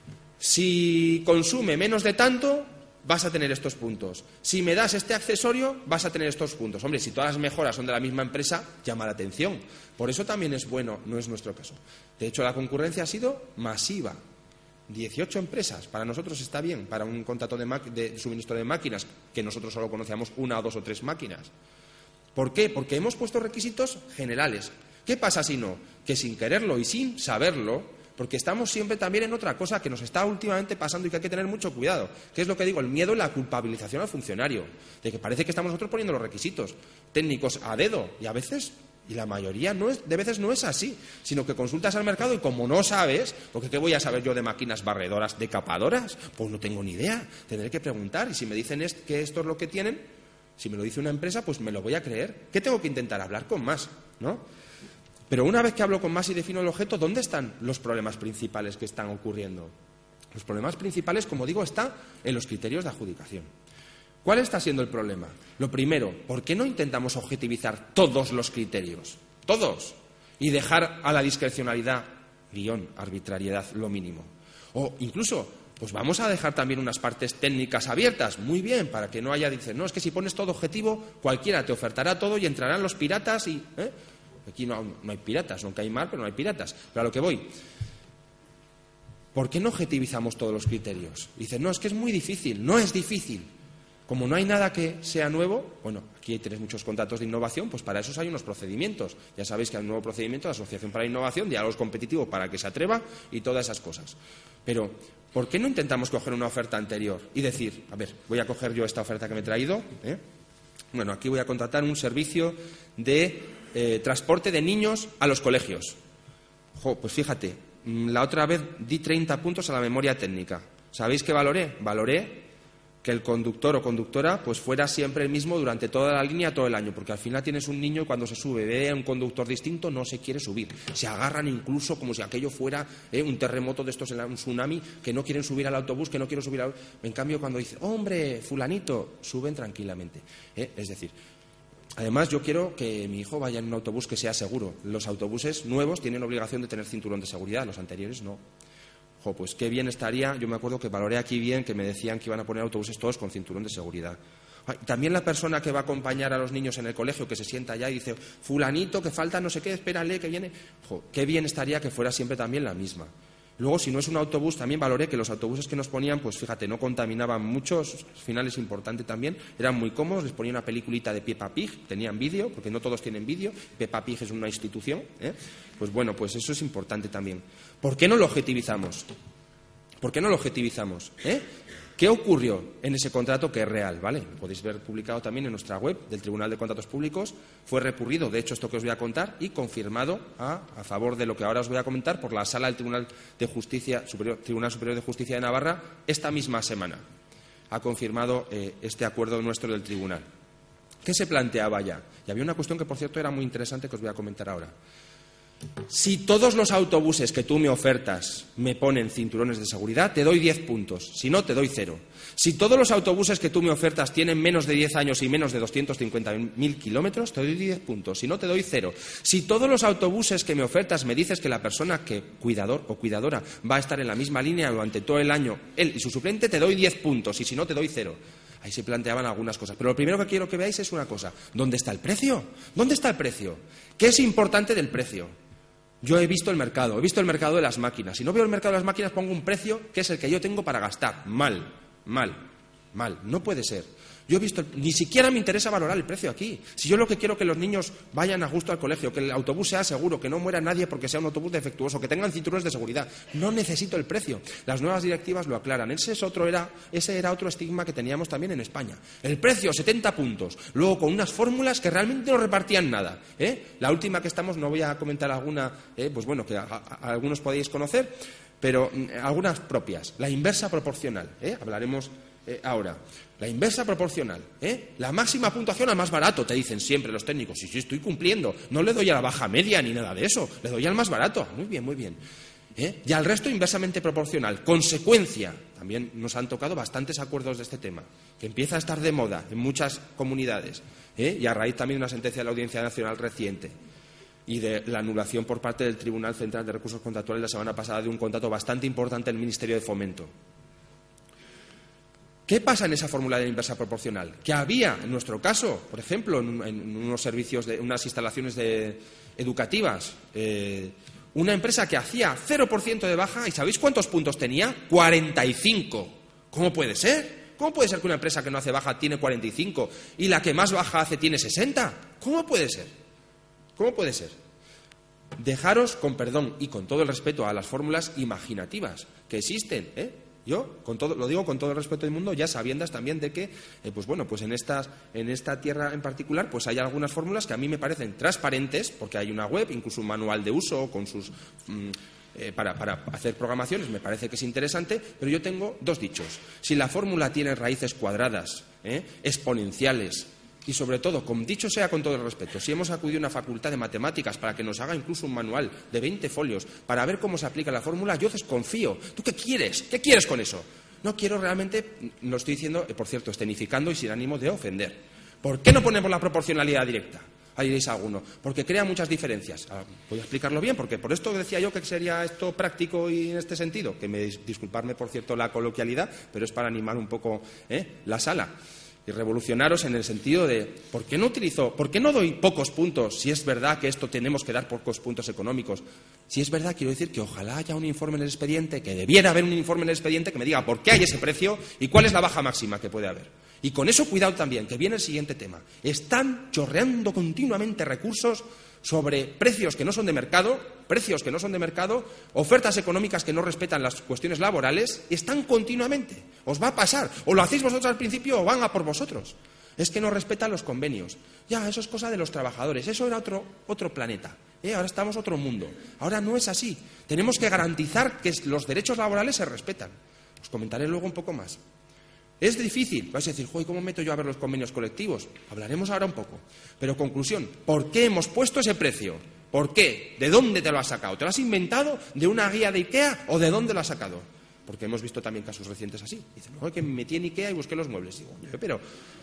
si consume menos de tanto, vas a tener estos puntos. Si me das este accesorio, vas a tener estos puntos. Hombre, si todas las mejoras son de la misma empresa, llama la atención. Por eso también es bueno, no es nuestro caso. De hecho, la concurrencia ha sido masiva. dieciocho empresas, para nosotros está bien, para un contrato de, de suministro de máquinas, que nosotros solo conocíamos una o dos o tres máquinas. ¿Por qué? Porque hemos puesto requisitos generales. ¿Qué pasa si no? Que sin quererlo y sin saberlo, porque estamos siempre también en otra cosa que nos está últimamente pasando y que hay que tener mucho cuidado, que es lo que digo, el miedo y la culpabilización al funcionario, de que parece que estamos nosotros poniendo los requisitos técnicos a dedo, y a veces... Y la mayoría no es, de veces no es así, sino que consultas al mercado y como no sabes, porque ¿qué voy a saber yo de máquinas barredoras, decapadoras? Pues no tengo ni idea, tendré que preguntar. Y si me dicen es, que esto es lo que tienen, si me lo dice una empresa, pues me lo voy a creer. ¿Qué tengo que intentar? Hablar con más, ¿no? Pero una vez que hablo con más y defino el objeto, ¿dónde están los problemas principales que están ocurriendo? Los problemas principales, como digo, están en los criterios de adjudicación. ¿Cuál está siendo el problema? Lo primero, ¿por qué no intentamos objetivizar todos los criterios? Todos. Y dejar a la discrecionalidad, guión, arbitrariedad, lo mínimo. O incluso, pues vamos a dejar también unas partes técnicas abiertas. Muy bien, para que no haya, dicen, no, es que si pones todo objetivo, cualquiera te ofertará todo y entrarán los piratas y... ¿eh? Aquí no, no hay piratas, nunca hay mar, pero no hay piratas. Pero a lo que voy... ¿Por qué no objetivizamos todos los criterios? Dicen, no, es que es muy difícil. No es difícil. Como no hay nada que sea nuevo, bueno, aquí tenéis muchos contratos de innovación, pues para eso hay unos procedimientos. Ya sabéis que hay un nuevo procedimiento de Asociación para la Innovación, diálogos competitivos para que se atreva y todas esas cosas. Pero, ¿por qué no intentamos coger una oferta anterior y decir, a ver, voy a coger yo esta oferta que me he traído, ¿eh? Bueno, aquí voy a contratar un servicio de eh, transporte de niños a los colegios. Jo, pues fíjate, la otra vez di treinta puntos a la memoria técnica. ¿Sabéis qué valoré? Valoré que el conductor o conductora pues fuera siempre el mismo durante toda la línea, todo el año, porque al final tienes un niño y cuando se sube ve a un conductor distinto no se quiere subir, se agarran incluso como si aquello fuera eh, un terremoto de estos, un tsunami, que no quieren subir al autobús, que no quieren subir al... En cambio cuando dice, hombre, fulanito, suben tranquilamente, ¿eh? Es decir, además yo quiero que mi hijo vaya en un autobús que sea seguro. Los autobuses nuevos tienen obligación de tener cinturón de seguridad, los anteriores no. Jo, pues qué bien estaría, yo me acuerdo que valoré aquí bien que me decían que iban a poner autobuses todos con cinturón de seguridad. También la persona que va a acompañar a los niños en el colegio, que se sienta allá y dice, fulanito, que falta no sé qué, espérale, que viene. Jo, qué bien estaría que fuera siempre también la misma. Luego, si no es un autobús, también valoré que los autobuses que nos ponían, pues fíjate, no contaminaban mucho, al final es importante también, eran muy cómodos, les ponía una peliculita de Peppa Pig, tenían vídeo, porque no todos tienen vídeo, Peppa Pig es una institución, ¿eh? Pues bueno, pues eso es importante también. ¿Por qué no lo objetivizamos? ¿Por qué no lo objetivizamos? ¿Eh? ¿Qué ocurrió en ese contrato que es real? ¿Vale? Lo podéis ver publicado también en nuestra web del Tribunal de Contratos Públicos. Fue recurrido, de hecho, esto que os voy a contar, y confirmado a, a favor de lo que ahora os voy a comentar por la Sala del Tribunal de Justicia, Superior, Tribunal Superior de Justicia de Navarra esta misma semana. Ha confirmado eh, este acuerdo nuestro del Tribunal. ¿Qué se planteaba ya? Y había una cuestión que, por cierto, era muy interesante que os voy a comentar ahora. Si todos los autobuses que tú me ofertas me ponen cinturones de seguridad, te doy diez puntos. Si no, te doy cero. Si todos los autobuses que tú me ofertas tienen menos de diez años y menos de doscientos cincuenta mil kilómetros, te doy diez puntos. Si no, te doy cero. Si todos los autobuses que me ofertas me dices que la persona que, cuidador o cuidadora, va a estar en la misma línea durante todo el año, él y su suplente, te doy diez puntos. Y si no, te doy cero. Ahí se planteaban algunas cosas. Pero lo primero que quiero que veáis es una cosa. ¿Dónde está el precio? ¿Dónde está el precio? ¿Qué es importante del precio? Yo he visto el mercado, he visto el mercado de las máquinas. Si no veo el mercado de las máquinas, pongo un precio que es el que yo tengo para gastar. Mal, mal, mal. No puede ser. Yo he visto, ni siquiera me interesa valorar el precio aquí. Si yo lo que quiero es que los niños vayan a gusto al colegio, que el autobús sea seguro, que no muera nadie porque sea un autobús defectuoso, que tengan cinturones de seguridad. No necesito el precio. Las nuevas directivas lo aclaran. Ese es otro era, ese era otro estigma que teníamos también en España. El precio, setenta puntos. Luego con unas fórmulas que realmente no repartían nada. ¿eh? La última que estamos, no voy a comentar alguna, eh, pues bueno, que a, a, a algunos podéis conocer, pero mm, algunas propias. La inversa proporcional. ¿eh? Hablaremos eh, ahora. La inversa proporcional, ¿eh? La máxima puntuación al más barato, te dicen siempre los técnicos. Sí, sí, estoy cumpliendo. No le doy a la baja media ni nada de eso. Le doy al más barato. Muy bien, muy bien. ¿Eh? Y al resto inversamente proporcional. Consecuencia. También nos han tocado bastantes acuerdos de este tema, que empieza a estar de moda en muchas comunidades, ¿eh? Y a raíz también de una sentencia de la Audiencia Nacional reciente y de la anulación por parte del Tribunal Central de Recursos Contractuales la semana pasada de un contrato bastante importante en el Ministerio de Fomento. ¿Qué pasa en esa fórmula de la inversa proporcional? Que había, en nuestro caso, por ejemplo, en, en unos servicios, de unas instalaciones de, educativas, eh, una empresa que hacía cero por ciento de baja, ¿y sabéis cuántos puntos tenía? cuarenta y cinco. ¿Cómo puede ser? ¿Cómo puede ser que una empresa que no hace baja tiene cuarenta y cinco y la que más baja hace tiene sesenta? ¿Cómo puede ser? ¿Cómo puede ser? Dejaros, con perdón y con todo el respeto a las fórmulas imaginativas que existen, ¿eh? Yo, con todo, lo digo con todo el respeto del mundo, ya sabiendas también de que, eh, pues bueno, pues en estas, en esta tierra en particular, pues hay algunas fórmulas que a mí me parecen transparentes, porque hay una web, incluso un manual de uso con sus mmm, eh, para, para hacer programaciones, me parece que es interesante, pero yo tengo dos dichos. Si la fórmula tiene raíces cuadradas, ¿eh? exponenciales, y sobre todo, con dicho sea con todo el respeto, si hemos acudido a una facultad de matemáticas para que nos haga incluso un manual de veinte folios para ver cómo se aplica la fórmula, yo desconfío. ¿Tú qué quieres? ¿Qué quieres con eso? No quiero realmente, lo estoy diciendo, eh, por cierto, escenificando y sin ánimo de ofender. ¿Por qué no ponemos la proporcionalidad directa? Ahí diréis alguno. Porque crea muchas diferencias. Ahora, voy a explicarlo bien, porque por esto decía yo que sería esto práctico y en este sentido. Que me disculparme, por cierto, la coloquialidad, pero es para animar un poco ¿eh? la sala. Y revolucionaros en el sentido de ¿por qué no utilizo, por qué no doy pocos puntos si es verdad que esto tenemos que dar pocos puntos económicos? Si es verdad, quiero decir que ojalá haya un informe en el expediente, que debiera haber un informe en el expediente que me diga por qué hay ese precio y cuál es la baja máxima que puede haber. Y con eso cuidado también, que viene el siguiente tema. Están chorreando continuamente recursos sobre precios que no son de mercado, precios que no son de mercado, ofertas económicas que no respetan las cuestiones laborales, están continuamente. Os va a pasar. O lo hacéis vosotros al principio o van a por vosotros. Es que no respetan los convenios. Ya, eso es cosa de los trabajadores. Eso era otro, otro planeta. ¿Eh? Ahora estamos otro mundo. Ahora no es así. Tenemos que garantizar que los derechos laborales se respetan. Os comentaré luego un poco más. Es difícil, vais a decir, joder, ¿cómo meto yo a ver los convenios colectivos? Hablaremos ahora un poco. Pero conclusión, ¿por qué hemos puesto ese precio? ¿Por qué? ¿De dónde te lo has sacado? ¿Te lo has inventado de una guía de IKEA o de dónde lo has sacado? Porque hemos visto también casos recientes así. Dicen, no, que me metí en IKEA y busqué los muebles. Digo, pero...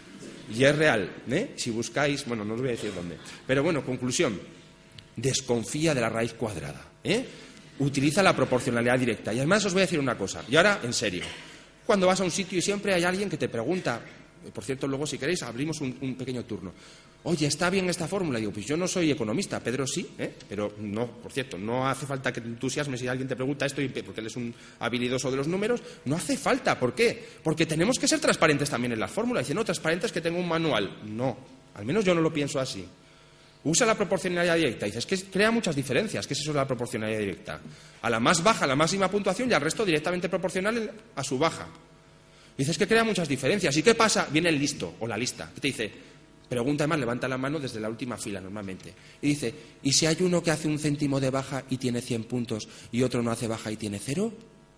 Y es real, ¿eh? Si buscáis, bueno, no os voy a decir dónde. Pero bueno, conclusión, desconfía de la raíz cuadrada, ¿eh? Utiliza la proporcionalidad directa. Y además os voy a decir una cosa, y ahora en serio. Cuando vas a un sitio y siempre hay alguien que te pregunta, por cierto, luego si queréis abrimos un, un pequeño turno. Oye, ¿está bien esta fórmula? Digo, pues yo no soy economista, Pedro sí, ¿eh? Pero no, por cierto, no hace falta que te entusiasmes si alguien te pregunta esto, porque él es un habilidoso de los números, no hace falta, ¿por qué? Porque tenemos que ser transparentes también en la fórmula. Dice, no, transparente es que tengo un manual. No, al menos yo no lo pienso así. Usa la proporcionalidad directa. Dices, que crea muchas diferencias. ¿Qué es eso de la proporcionalidad directa? A la más baja, la máxima puntuación y al resto directamente proporcional a su baja. Dices que crea muchas diferencias. ¿Y qué pasa? Viene el listo o la lista que te dice, pregunta además, levanta la mano desde la última fila normalmente. Y dice, ¿y si hay uno que hace un céntimo de baja y tiene cien puntos y otro no hace baja y tiene cero?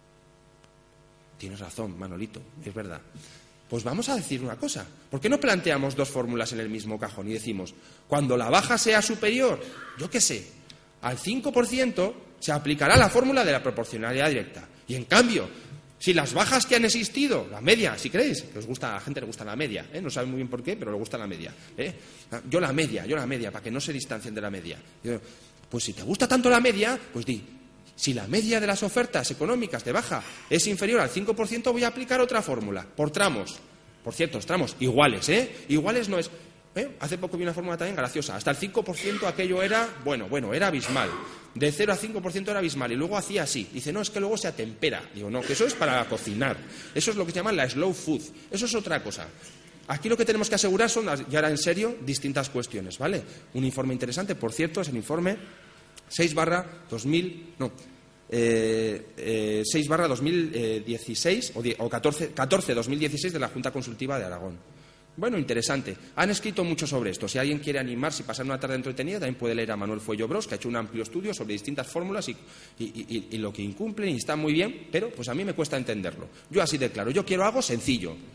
Tienes razón, Manolito, es verdad. Pues vamos a decir una cosa. ¿Por qué no planteamos dos fórmulas en el mismo cajón y decimos, cuando la baja sea superior, yo qué sé, al cinco por ciento, se aplicará la fórmula de la proporcionalidad directa? Y en cambio, si las bajas que han existido, la media, si queréis, que os gusta, a la gente le gusta la media, ¿eh? No saben muy bien por qué, pero le gusta la media. ¿eh? Yo la media, yo la media, para que no se distancien de la media. Yo, pues si te gusta tanto la media, pues di, si la media de las ofertas económicas de baja es inferior al cinco por ciento, voy a aplicar otra fórmula, por tramos. Por cierto, tramos iguales, ¿eh? Iguales no es... ¿eh? Hace poco vi una fórmula también graciosa. Hasta el cinco por ciento aquello era, bueno, bueno, era abismal. De cero a cinco por ciento era abismal. Y luego hacía así. Dice, no, es que luego se atempera. Digo, no, que eso es para cocinar. Eso es lo que se llama la slow food. Eso es otra cosa. Aquí lo que tenemos que asegurar son, y ahora en serio, distintas cuestiones, ¿vale? Un informe interesante, por cierto, es el informe seis barra dos mil... No... Eh, eh, seis barra dos mil dieciséis o, o catorce barra dos mil dieciséis de la Junta Consultiva de Aragón. Bueno, interesante. Han escrito mucho sobre esto. Si alguien quiere animarse y pasar una tarde entretenida, también puede leer a Manuel Fuello Bros, que ha hecho un amplio estudio sobre distintas fórmulas y, y, y, y lo que incumplen, y está muy bien, pero pues a mí me cuesta entenderlo. Yo así de claro, yo quiero algo sencillo.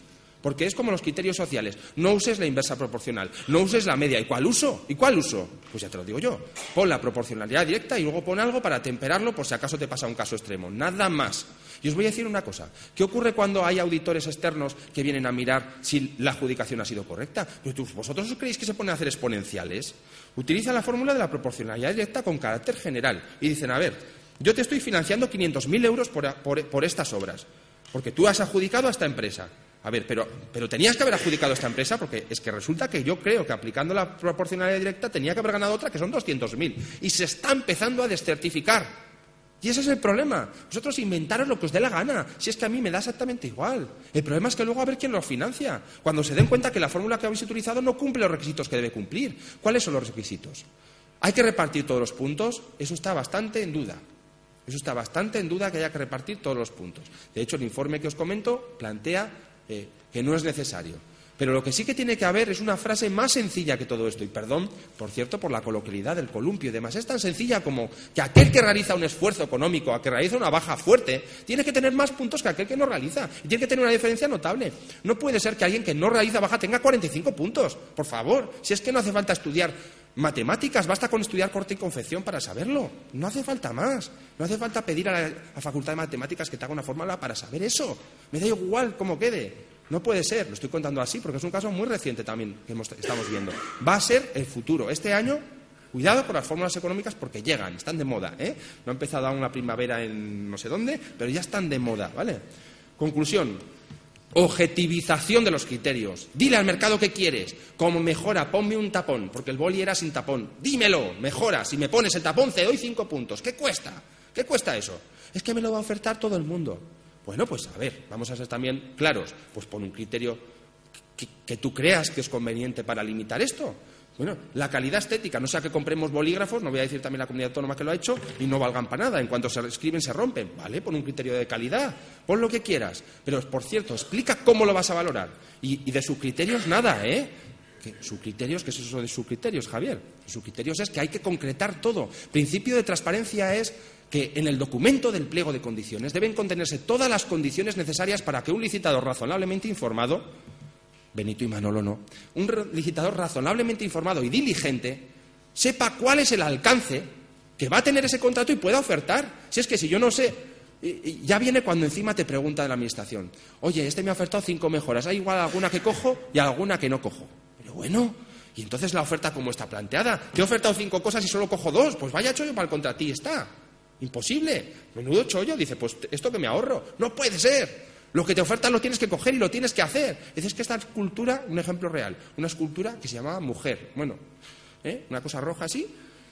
porque es como los criterios sociales. No uses la inversa proporcional, no uses la media. ¿Y cuál uso? ¿Y cuál uso? Pues ya te lo digo yo. Pon la proporcionalidad directa y luego pon algo para temperarlo por si acaso te pasa un caso extremo. Nada más. Y os voy a decir una cosa. ¿Qué ocurre cuando hay auditores externos que vienen a mirar si la adjudicación ha sido correcta? Pues tú, ¿vosotros os creéis que se ponen a hacer exponenciales? Utilizan la fórmula de la proporcionalidad directa con carácter general y dicen, a ver, yo te estoy financiando quinientos mil euros por, por, por estas obras, porque tú has adjudicado a esta empresa. A ver, pero, pero tenías que haber adjudicado a esta empresa porque es que resulta que yo creo que aplicando la proporcionalidad directa tenía que haber ganado otra que son doscientos mil y se está empezando a descertificar. Y ese es el problema. Vosotros inventaros lo que os dé la gana. Si es que a mí me da exactamente igual. El problema es que luego a ver quién lo financia. Cuando se den cuenta que la fórmula que habéis utilizado no cumple los requisitos que debe cumplir. ¿Cuáles son los requisitos? ¿Hay que repartir todos los puntos? Eso está bastante en duda. Eso está bastante en duda que haya que repartir todos los puntos. De hecho, el informe que os comento plantea eh, que no es necesario. Pero lo que sí que tiene que haber es una frase más sencilla que todo esto. Y perdón, por cierto, por la coloquialidad del columpio y demás. Es tan sencilla como que aquel que realiza un esfuerzo económico, a que realiza una baja fuerte, tiene que tener más puntos que aquel que no realiza. Y tiene que tener una diferencia notable. No puede ser que alguien que no realiza baja tenga cuarenta y cinco puntos. Por favor, si es que no hace falta estudiar matemáticas, basta con estudiar corte y confección para saberlo. No hace falta más. No hace falta pedir a la a Facultad de Matemáticas que te haga una fórmula para saber eso. Me da igual cómo quede. No puede ser, lo estoy contando así porque es un caso muy reciente también que hemos, estamos viendo. Va a ser el futuro. Este año, cuidado con las fórmulas económicas porque llegan, están de moda, ¿eh? No ha empezado aún la primavera en no sé dónde, pero ya están de moda, ¿vale? Conclusión. Objetivización de los criterios. Dile al mercado qué quieres. Como mejora, ponme un tapón, porque el boli era sin tapón. Dímelo, mejora. Si me pones el tapón, te doy cinco puntos. ¿Qué cuesta? ¿Qué cuesta eso? Es que me lo va a ofertar todo el mundo. Bueno, pues a ver, vamos a ser también claros. Pues pon un criterio que, que tú creas que es conveniente para limitar esto. Bueno, la calidad estética, no sea que compremos bolígrafos, no voy a decir también la comunidad autónoma que lo ha hecho, y no valgan para nada. En cuanto se escriben, se rompen. Vale, pon un criterio de calidad, pon lo que quieras. Pero, por cierto, explica cómo lo vas a valorar. Y, y de sus criterios, nada, ¿eh? ¿Qué? ¿Sus criterios? ¿Qué es eso de sus criterios, Javier? Sus criterios es que hay que concretar todo. Principio de transparencia es que en el documento del pliego de condiciones deben contenerse todas las condiciones necesarias para que un licitador razonablemente informado, Benito y Manolo no, un licitador razonablemente informado y diligente sepa cuál es el alcance que va a tener ese contrato y pueda ofertar. Si es que si yo no sé, ya viene cuando encima te pregunta de la administración, oye, este me ha ofertado cinco mejoras, ¿hay igual alguna que cojo y alguna que no cojo? Pero bueno, y entonces la oferta como está planteada, te he ofertado cinco cosas y solo cojo dos, pues vaya chollo para el contratista. Imposible. Menudo chollo. Dice, pues esto que me ahorro. No puede ser. Lo que te ofertan lo tienes que coger y lo tienes que hacer. Es que esta escultura, un ejemplo real, una escultura que se llamaba Mujer. Bueno, ¿eh? Una cosa roja así.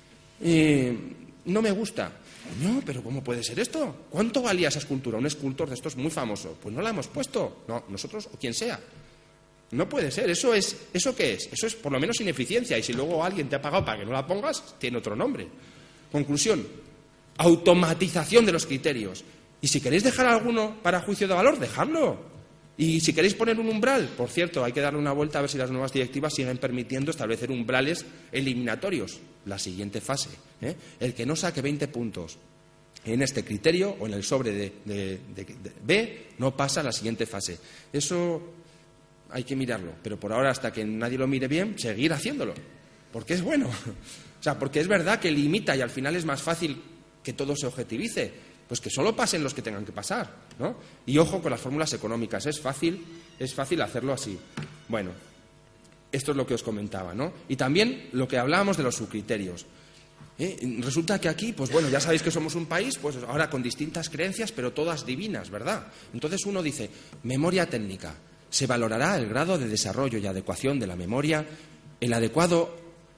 Eh, no me gusta. No, pero ¿cómo puede ser esto? ¿Cuánto valía esa escultura? Un escultor de estos muy famoso. Pues no la hemos puesto. No, nosotros o quien sea. No puede ser. ¿Eso es, ¿eso qué es? Eso es por lo menos ineficiencia. Y si luego alguien te ha pagado para que no la pongas, tiene otro nombre. Conclusión. Automatización de los criterios. Y si queréis dejar alguno para juicio de valor, dejadlo. Y si queréis poner un umbral, por cierto, hay que darle una vuelta a ver si las nuevas directivas siguen permitiendo establecer umbrales eliminatorios. La siguiente fase. ¿eh? El que no saque veinte puntos en este criterio o en el sobre de, de, de, de B no pasa a la siguiente fase. Eso hay que mirarlo. Pero por ahora, hasta que nadie lo mire bien, seguir haciéndolo. Porque es bueno. O sea, porque es verdad que limita y al final es más fácil que todo se objetivice, pues que solo pasen los que tengan que pasar, ¿no? Y ojo con las fórmulas económicas, es fácil, es fácil hacerlo así. Bueno, esto es lo que os comentaba, ¿no? Y también lo que hablábamos de los subcriterios. ¿Eh? Resulta que aquí, pues bueno, ya sabéis que somos un país, pues ahora con distintas creencias, pero todas divinas, ¿verdad? Entonces uno dice, memoria técnica, se valorará el grado de desarrollo y adecuación de la memoria, el adecuado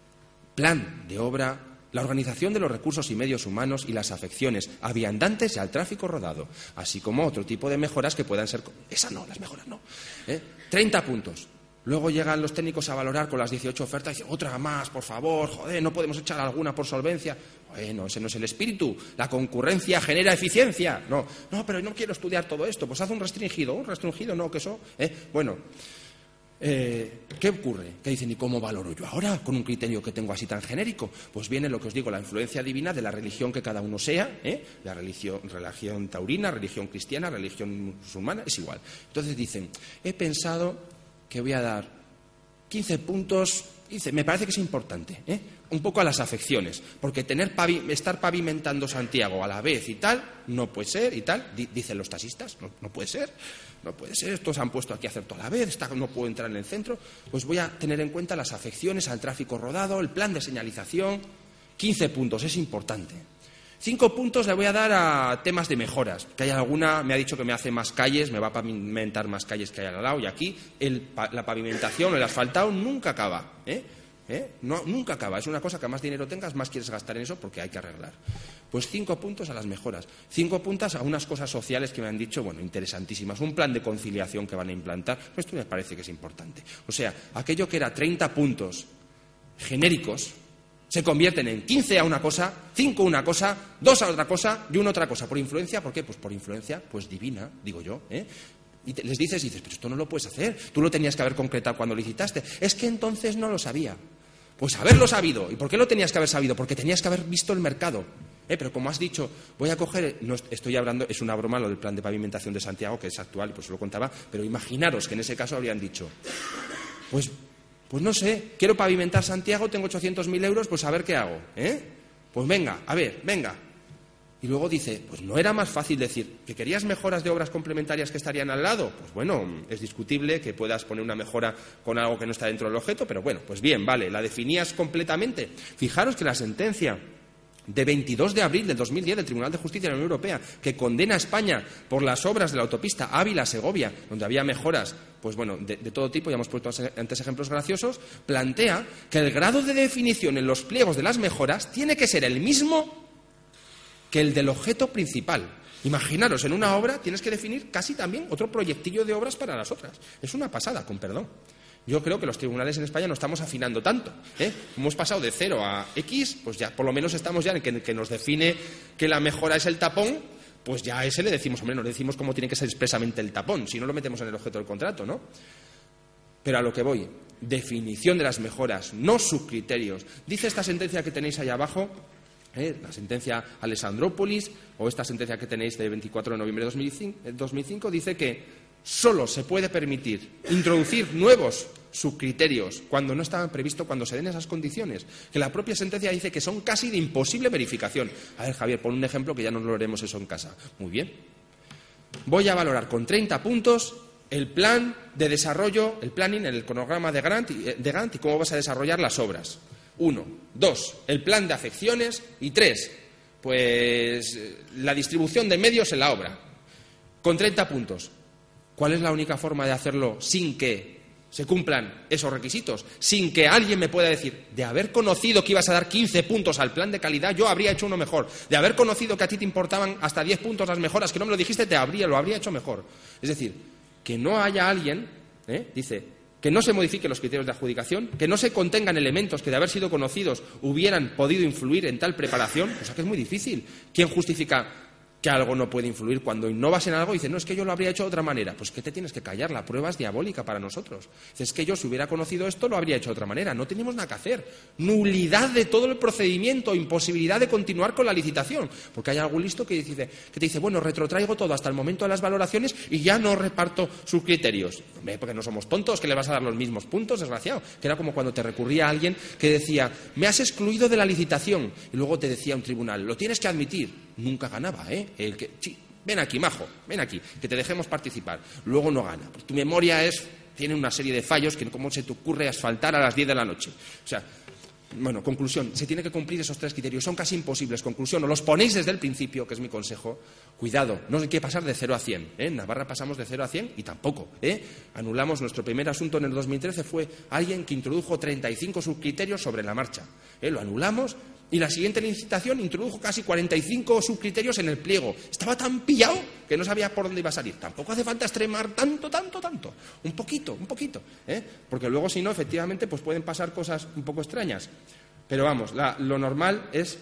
plan de obra, la organización de los recursos y medios humanos y las afecciones a viandantes y al tráfico rodado, así como otro tipo de mejoras que puedan ser... Esa no, las mejoras no. ¿Eh? treinta puntos. Luego llegan los técnicos a valorar con las dieciocho ofertas y dicen, otra más, por favor, joder, no podemos echar alguna por solvencia. Bueno, ese no es el espíritu. La concurrencia genera eficiencia. No, no, pero no quiero estudiar todo esto. Pues haz un restringido. Un restringido, no, que eso... ¿eh? Bueno... Eh, ¿Qué ocurre? Que dicen, ¿y cómo valoro yo ahora con un criterio que tengo así tan genérico? Pues viene lo que os digo, la influencia divina de la religión que cada uno sea, ¿eh? La religión, religión taurina, religión cristiana, religión musulmana, es igual. Entonces dicen, he pensado que voy a dar quince puntos, dice, me parece que es importante, ¿eh? Un poco a las afecciones, porque tener pavi, estar pavimentando Santiago a la vez y tal, no puede ser y tal, di, dicen los taxistas, no, no puede ser, no puede ser, estos han puesto aquí a hacer todo a la vez, está, no puedo entrar en el centro, pues voy a tener en cuenta las afecciones al tráfico rodado, el plan de señalización, quince puntos, es importante. Cinco puntos le voy a dar a temas de mejoras, que hay alguna, me ha dicho que me hace más calles, me va a pavimentar más calles que hay al lado, y aquí el, la pavimentación, el asfaltado nunca acaba, ¿eh? ¿Eh? No, nunca acaba, es una cosa que más dinero tengas, más quieres gastar en eso porque hay que arreglar. Pues cinco puntos a las mejoras, cinco puntos a unas cosas sociales que me han dicho, bueno, interesantísimas, un plan de conciliación que van a implantar, pues esto me parece que es importante. O sea, aquello que era treinta puntos genéricos se convierten en quince a una cosa, cinco a una cosa, dos a otra cosa y una otra cosa. ¿Por influencia? ¿Por qué? Pues por influencia, pues divina, digo yo, ¿eh? Y te, les dices, y dices, pero esto no lo puedes hacer, tú lo tenías que haber concretado cuando licitaste. Es que entonces no lo sabía. Pues haberlo sabido. ¿Y por qué lo tenías que haber sabido? Porque tenías que haber visto el mercado. ¿Eh? Pero como has dicho, voy a coger, no estoy hablando, es una broma lo del plan de pavimentación de Santiago, que es actual, y pues lo contaba, pero imaginaros que en ese caso habrían dicho, pues, pues no sé, quiero pavimentar Santiago, tengo ochocientos mil euros, pues a ver qué hago. ¿Eh? Pues venga, a ver, venga. Y luego dice, pues no era más fácil decir que querías mejoras de obras complementarias que estarían al lado. Pues bueno, es discutible que puedas poner una mejora con algo que no está dentro del objeto, pero bueno, pues bien, vale, la definías completamente. Fijaros que la sentencia de veintidós de abril del dos mil diez del Tribunal de Justicia de la Unión Europea, que condena a España por las obras de la autopista Ávila-Segovia, donde había mejoras, pues bueno, de, de todo tipo, ya hemos puesto antes ejemplos graciosos, plantea que el grado de definición en los pliegos de las mejoras tiene que ser el mismo que el del objeto principal. Imaginaros, en una obra tienes que definir casi también otro proyectillo de obras para las otras. Es una pasada, con perdón. Yo creo que los tribunales en España no estamos afinando tanto, ¿eh? Hemos pasado de cero a X, pues ya por lo menos estamos ya en que, que nos define que la mejora es el tapón, pues ya a ese le decimos, hombre, no le decimos cómo tiene que ser expresamente el tapón, si no lo metemos en el objeto del contrato, ¿no? Pero a lo que voy, definición de las mejoras, no subcriterios. Dice esta sentencia que tenéis ahí abajo, ¿Eh? la sentencia Alessandrópolis, o esta sentencia que tenéis de veinticuatro de noviembre de dos mil cinco, dice que solo se puede permitir introducir nuevos subcriterios cuando no estaban previstos, cuando se den esas condiciones, que la propia sentencia dice que son casi de imposible verificación. A ver, Javier, pon un ejemplo que ya nos lo haremos eso en casa. Muy bien. Voy a valorar con treinta puntos el plan de desarrollo, el planning, el cronograma de Gantt, de Gantt y cómo vas a desarrollar las obras. Uno. Dos, el plan de afecciones. Y tres, pues la distribución de medios en la obra. Con treinta puntos. ¿Cuál es la única forma de hacerlo sin que se cumplan esos requisitos? Sin que alguien me pueda decir, de haber conocido que ibas a dar quince puntos al plan de calidad, yo habría hecho uno mejor. De haber conocido que a ti te importaban hasta diez puntos las mejoras, que no me lo dijiste, te habría, lo habría hecho mejor. Es decir, que no haya alguien, ¿eh? dice... que no se modifiquen los criterios de adjudicación, que no se contengan elementos que de haber sido conocidos hubieran podido influir en tal preparación, o sea que es muy difícil. ¿Quién justifica que algo no puede influir cuando innovas en algo y dices, no, es que yo lo habría hecho de otra manera? Pues que te tienes que callar, la prueba es diabólica para nosotros. Dices, es que yo si hubiera conocido esto lo habría hecho de otra manera, no tenemos nada que hacer. Nulidad de todo el procedimiento, imposibilidad de continuar con la licitación, porque hay algún listo que dice, que te dice, bueno, retrotraigo todo hasta el momento de las valoraciones y ya no reparto sus criterios. Hombre, porque no somos tontos, que le vas a dar los mismos puntos, desgraciado. Que era como cuando te recurría a alguien que decía, me has excluido de la licitación, y luego te decía un tribunal, lo tienes que admitir. Nunca ganaba, ¿eh? El que, sí, ven aquí, majo, ven aquí, que te dejemos participar. Luego no gana. Pues tu memoria es, tiene una serie de fallos que cómo se te ocurre asfaltar a las diez de la noche. O sea, bueno, conclusión, se tiene que cumplir esos tres criterios. Son casi imposibles. Conclusión, o los ponéis desde el principio, que es mi consejo. Cuidado, no hay que pasar de cero a cien. ¿eh? En Navarra pasamos de cero a cien y tampoco. ¿eh? Anulamos, nuestro primer asunto en el dos mil trece fue alguien que introdujo treinta y cinco subcriterios sobre la marcha. ¿eh? Lo anulamos. Y la siguiente licitación introdujo casi cuarenta y cinco subcriterios en el pliego. Estaba tan pillado que no sabía por dónde iba a salir. Tampoco hace falta extremar tanto, tanto, tanto. Un poquito, un poquito. ¿eh? Porque luego, si no, efectivamente, pues pueden pasar cosas un poco extrañas. Pero vamos, la, lo normal es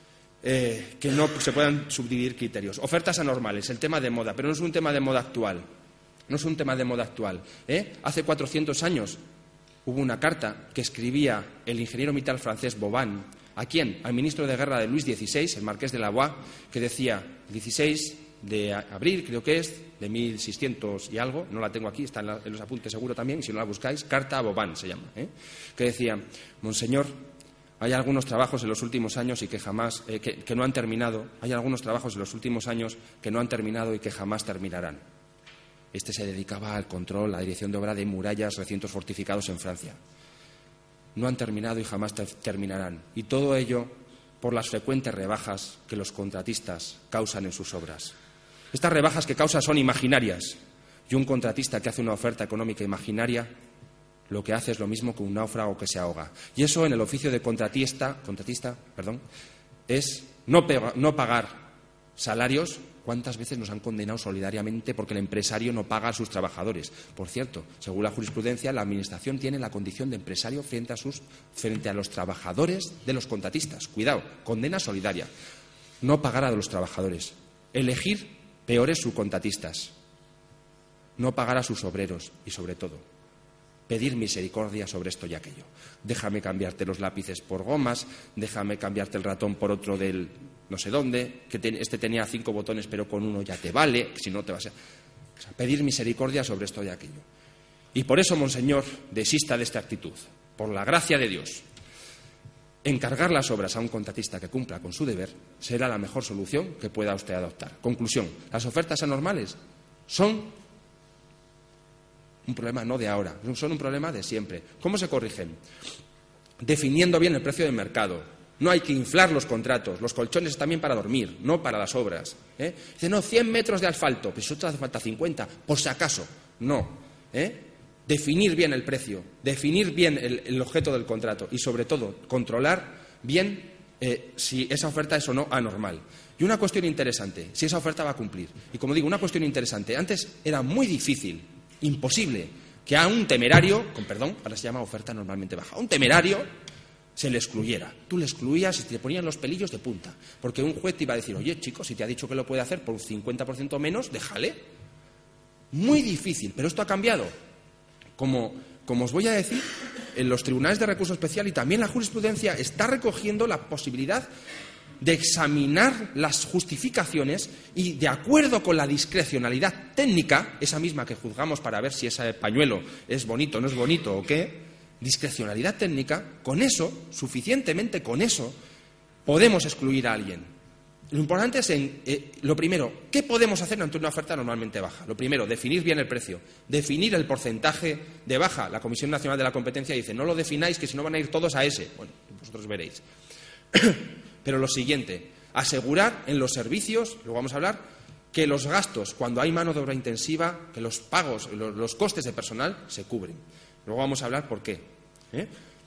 eh, que no se puedan subdividir criterios. Ofertas anormales, el tema de moda, pero no es un tema de moda actual. No es un tema de moda actual. ¿eh? Hace cuatrocientos años hubo una carta que escribía el ingeniero militar francés Vauban. ¿A quién? Al ministro de guerra de Luis dieciséis, el marqués de Lavois, que decía, dieciséis de abril, creo que es, de mil seiscientos y algo, no la tengo aquí, está en, la, en los apuntes seguro también, y si no la buscáis, carta a Vauban se llama, ¿eh? que decía, Monseñor, hay algunos trabajos en los últimos años y que jamás, eh, que, que no han terminado, hay algunos trabajos en los últimos años que no han terminado y que jamás terminarán. Este se dedicaba al control, a la dirección de obra de murallas, recintos fortificados en Francia. No han terminado y jamás ter- terminarán. Y todo ello por las frecuentes rebajas que los contratistas causan en sus obras. Estas rebajas que causan son imaginarias. Y un contratista que hace una oferta económica imaginaria, lo que hace es lo mismo que un náufrago que se ahoga. Y eso en el oficio de contratista, contratista perdón, es no, pega, no pagar salarios. ¿Cuántas veces nos han condenado solidariamente porque el empresario no paga a sus trabajadores? Por cierto, según la jurisprudencia, la Administración tiene la condición de empresario frente a, sus, frente a los trabajadores de los contratistas. Cuidado, condena solidaria. No pagar a los trabajadores. Elegir peores subcontratistas. No pagar a sus obreros y, sobre todo, pedir misericordia sobre esto y aquello. Déjame cambiarte los lápices por gomas, déjame cambiarte el ratón por otro del no sé dónde, que te, este tenía cinco botones pero con uno ya te vale, si no te vas a... O sea, pedir misericordia sobre esto y aquello. Y por eso, Monseñor, desista de esta actitud. Por la gracia de Dios, encargar las obras a un contratista que cumpla con su deber será la mejor solución que pueda usted adoptar. Conclusión, las ofertas anormales son un problema no de ahora, son un problema de siempre. ¿Cómo se corrigen? Definiendo bien el precio del mercado. No hay que inflar los contratos. Los colchones están bien para dormir, no para las obras. ¿eh? Dice, no, cien metros de asfalto. Pues eso te hace falta cincuenta, por si acaso. No. ¿eh? Definir bien el precio, definir bien el, el objeto del contrato y, sobre todo, controlar bien eh, si esa oferta es o no anormal. Y una cuestión interesante, si esa oferta va a cumplir. Y como digo, una cuestión interesante. Antes era muy difícil, imposible, que a un temerario, con perdón, ahora se llama oferta normalmente baja, a un temerario se le excluyera. Tú le excluías y te ponían los pelillos de punta. Porque un juez te iba a decir, oye, chico, si te ha dicho que lo puede hacer por un cincuenta por ciento menos, déjale. Muy difícil, pero esto ha cambiado. Como, como os voy a decir, en los tribunales de recurso especial y también la jurisprudencia está recogiendo la posibilidad de examinar las justificaciones y, de acuerdo con la discrecionalidad técnica, esa misma que juzgamos para ver si ese pañuelo es bonito o no es bonito o qué, discrecionalidad técnica, con eso, suficientemente con eso, podemos excluir a alguien. Lo importante es, en, eh, lo primero, ¿qué podemos hacer ante una oferta normalmente baja? Lo primero, definir bien el precio, definir el porcentaje de baja. La Comisión Nacional de la Competencia dice, no lo defináis, que si no van a ir todos a ese. Bueno, vosotros veréis. Pero lo siguiente, asegurar en los servicios, luego vamos a hablar, que los gastos, cuando hay mano de obra intensiva, que los pagos, los, los costes de personal se cubren. Luego vamos a hablar por qué. ¿eh?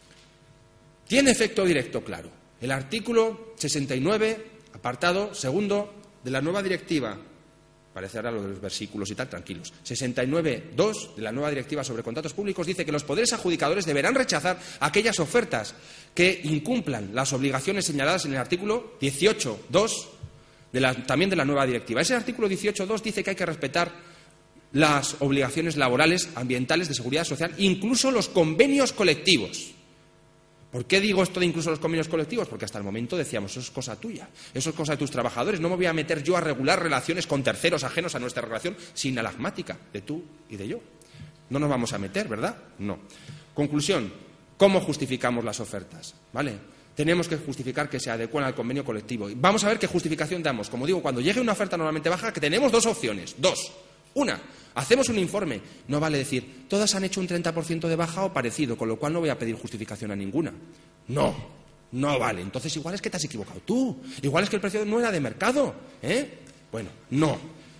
Tiene efecto directo, claro. El artículo sesenta y nueve, apartado segundo de la nueva directiva, parece ahora lo de los versículos y tal, tranquilos, sesenta y nueve punto dos de la nueva directiva sobre contratos públicos dice que los poderes adjudicadores deberán rechazar aquellas ofertas que incumplan las obligaciones señaladas en el artículo dieciocho punto dos de la, también de la nueva directiva. Ese artículo dieciocho punto dos dice que hay que respetar las obligaciones laborales, ambientales, de seguridad social, incluso los convenios colectivos. ¿Por qué digo esto de incluso los convenios colectivos? Porque hasta el momento decíamos, eso es cosa tuya, eso es cosa de tus trabajadores, no me voy a meter yo a regular relaciones con terceros ajenos a nuestra relación sinalagmática, de tú y de yo. No nos vamos a meter, ¿verdad? No. Conclusión, ¿cómo justificamos las ofertas? ¿Vale? Tenemos que justificar que se adecúan al convenio colectivo. Vamos a ver qué justificación damos. Como digo, cuando llegue una oferta normalmente baja, que tenemos dos opciones. Dos. Una, hacemos un informe. No vale decir, todas han hecho un treinta por ciento de baja o parecido, con lo cual no voy a pedir justificación a ninguna. No, no vale. Entonces igual es que te has equivocado tú. Igual es que el precio no era de mercado. ¿eh? Bueno, no.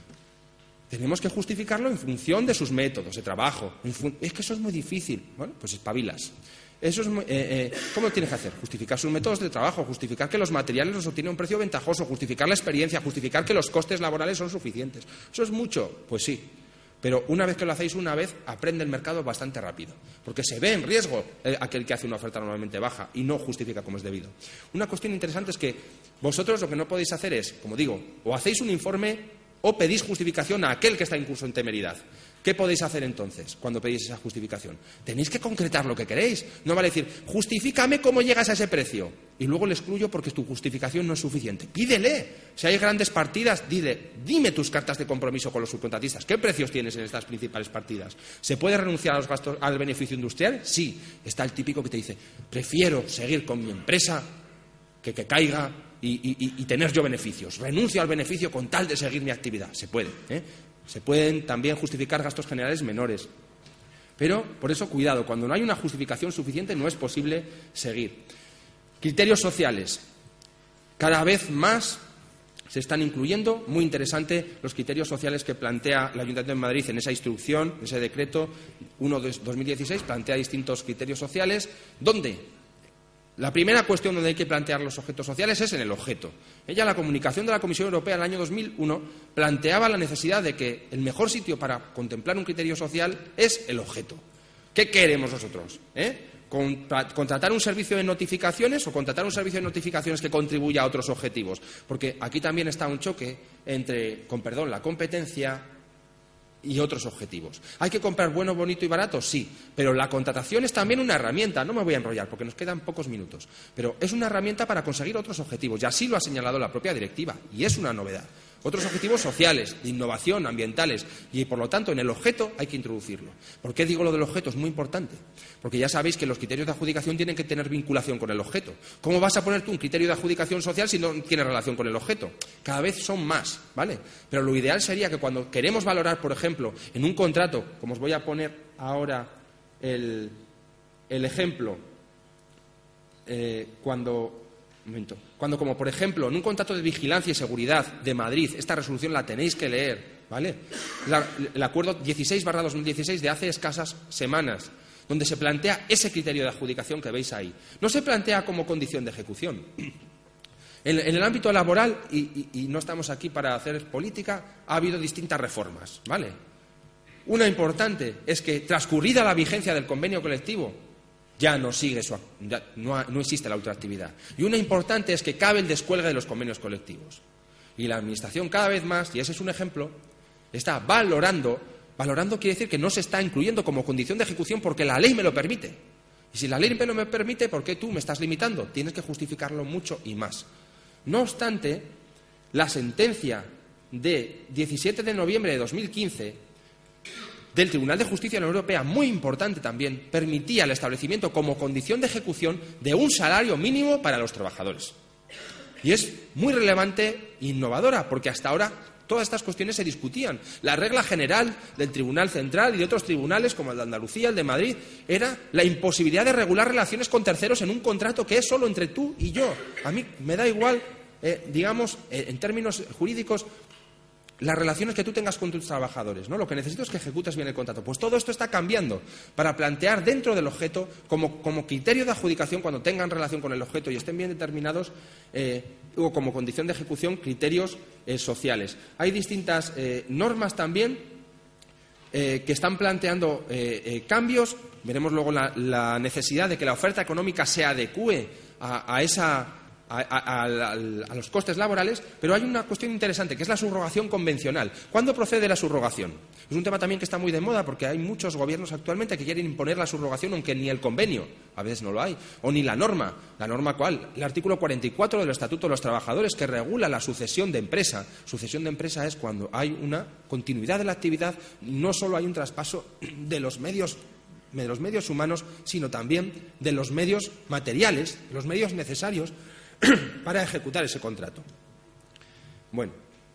Tenemos que justificarlo en función de sus métodos de trabajo. Es que eso es muy difícil. Bueno, pues espabilas. Eso es muy, eh, eh, ¿Cómo lo tienes que hacer? Justificar sus métodos de trabajo, justificar que los materiales los obtienen a un precio ventajoso, justificar la experiencia, justificar que los costes laborales son suficientes. ¿Eso es mucho? Pues sí. Pero una vez que lo hacéis una vez, aprende el mercado bastante rápido. Porque se ve en riesgo aquel que hace una oferta normalmente baja y no justifica como es debido. Una cuestión interesante es que vosotros lo que no podéis hacer es, como digo, o hacéis un informe o pedís justificación a aquel que está incurso en temeridad. ¿Qué podéis hacer entonces cuando pedís esa justificación? Tenéis que concretar lo que queréis. No vale decir, justifícame cómo llegas a ese precio y luego le excluyo porque tu justificación no es suficiente. Pídele. Si hay grandes partidas, dile, dime tus cartas de compromiso con los subcontratistas. ¿Qué precios tienes en estas principales partidas? ¿Se puede renunciar a los gastos, al beneficio industrial? Sí. Está el típico que te dice, prefiero seguir con mi empresa que que caiga y, y, y tener yo beneficios. Renuncio al beneficio con tal de seguir mi actividad. Se puede, ¿eh? Se pueden también justificar gastos generales menores. Pero, por eso, cuidado, cuando no hay una justificación suficiente no es posible seguir. Criterios sociales. Cada vez más se están incluyendo, muy interesante, los criterios sociales que plantea el Ayuntamiento de Madrid en esa instrucción, en ese decreto uno de dos mil dieciséis, plantea distintos criterios sociales, donde la primera cuestión donde hay que plantear los objetos sociales es en el objeto. Ella, la comunicación de la Comisión Europea en el año dos mil uno, planteaba la necesidad de que el mejor sitio para contemplar un criterio social es el objeto. ¿Qué queremos nosotros? ¿Eh? ¿Contratar un servicio de notificaciones o contratar un servicio de notificaciones que contribuya a otros objetivos? Porque aquí también está un choque entre, con perdón, la competencia y otros objetivos. ¿Hay que comprar bueno, bonito y barato? Sí, pero la contratación es también una herramienta. No me voy a enrollar porque nos quedan pocos minutos, pero es una herramienta para conseguir otros objetivos, y así lo ha señalado la propia directiva, y es una novedad. Otros objetivos sociales, de innovación, ambientales, y por lo tanto en el objeto hay que introducirlo. ¿Por qué digo lo del objeto? Es muy importante, porque ya sabéis que los criterios de adjudicación tienen que tener vinculación con el objeto. ¿Cómo vas a poner tú un criterio de adjudicación social si no tiene relación con el objeto? Cada vez son más, ¿vale? Pero lo ideal sería que cuando queremos valorar, por ejemplo, en un contrato, como os voy a poner ahora el, el ejemplo, eh, cuando... Un momento. Cuando, como por ejemplo, en un contrato de vigilancia y seguridad de Madrid, esta resolución la tenéis que leer, ¿vale? La, el acuerdo dieciséis barra dos mil dieciséis de hace escasas semanas, donde se plantea ese criterio de adjudicación que veis ahí. No se plantea como condición de ejecución. En, en el ámbito laboral, y, y, y no estamos aquí para hacer política, ha habido distintas reformas, ¿vale? Una importante es que, transcurrida la vigencia del convenio colectivo, ya no sigue su, ya no, no existe la ultraactividad. Y una importante es que cabe el descuelgue de los convenios colectivos. Y la Administración cada vez más, y ese es un ejemplo, está valorando, valorando quiere decir que no se está incluyendo como condición de ejecución porque la ley me lo permite. Y si la ley no me permite, ¿por qué tú me estás limitando? Tienes que justificarlo mucho y más. No obstante, la sentencia de diecisiete de noviembre de dos mil quince del Tribunal de Justicia de la Unión Europea, muy importante también, permitía el establecimiento como condición de ejecución de un salario mínimo para los trabajadores. Y es muy relevante e innovadora, porque hasta ahora todas estas cuestiones se discutían. La regla general del Tribunal Central y de otros tribunales, como el de Andalucía, el de Madrid, era la imposibilidad de regular relaciones con terceros en un contrato que es solo entre tú y yo. A mí me da igual, eh, digamos, eh, en términos jurídicos, las relaciones que tú tengas con tus trabajadores, ¿no? Lo que necesito es que ejecutes bien el contrato. Pues todo esto está cambiando para plantear dentro del objeto, como, como criterio de adjudicación, cuando tengan relación con el objeto y estén bien determinados, eh, o como condición de ejecución, criterios eh, sociales. Hay distintas eh, normas también eh, que están planteando eh, eh, cambios. Veremos luego la, la necesidad de que la oferta económica se adecúe a, a esa... A, a, a, a los costes laborales, pero hay una cuestión interesante, que es la subrogación convencional. ¿Cuándo procede la subrogación? Es un tema también que está muy de moda, porque hay muchos gobiernos actualmente que quieren imponer la subrogación, aunque ni el convenio, a veces no lo hay, o ni la norma. ¿La norma cuál? El artículo cuarenta y cuatro del Estatuto de los Trabajadores, que regula la sucesión de empresa. Sucesión de empresa es cuando hay una continuidad de la actividad, no solo hay un traspaso de los medios de los medios humanos, sino también de los medios materiales, los medios necesarios para ejecutar ese contrato. Bueno,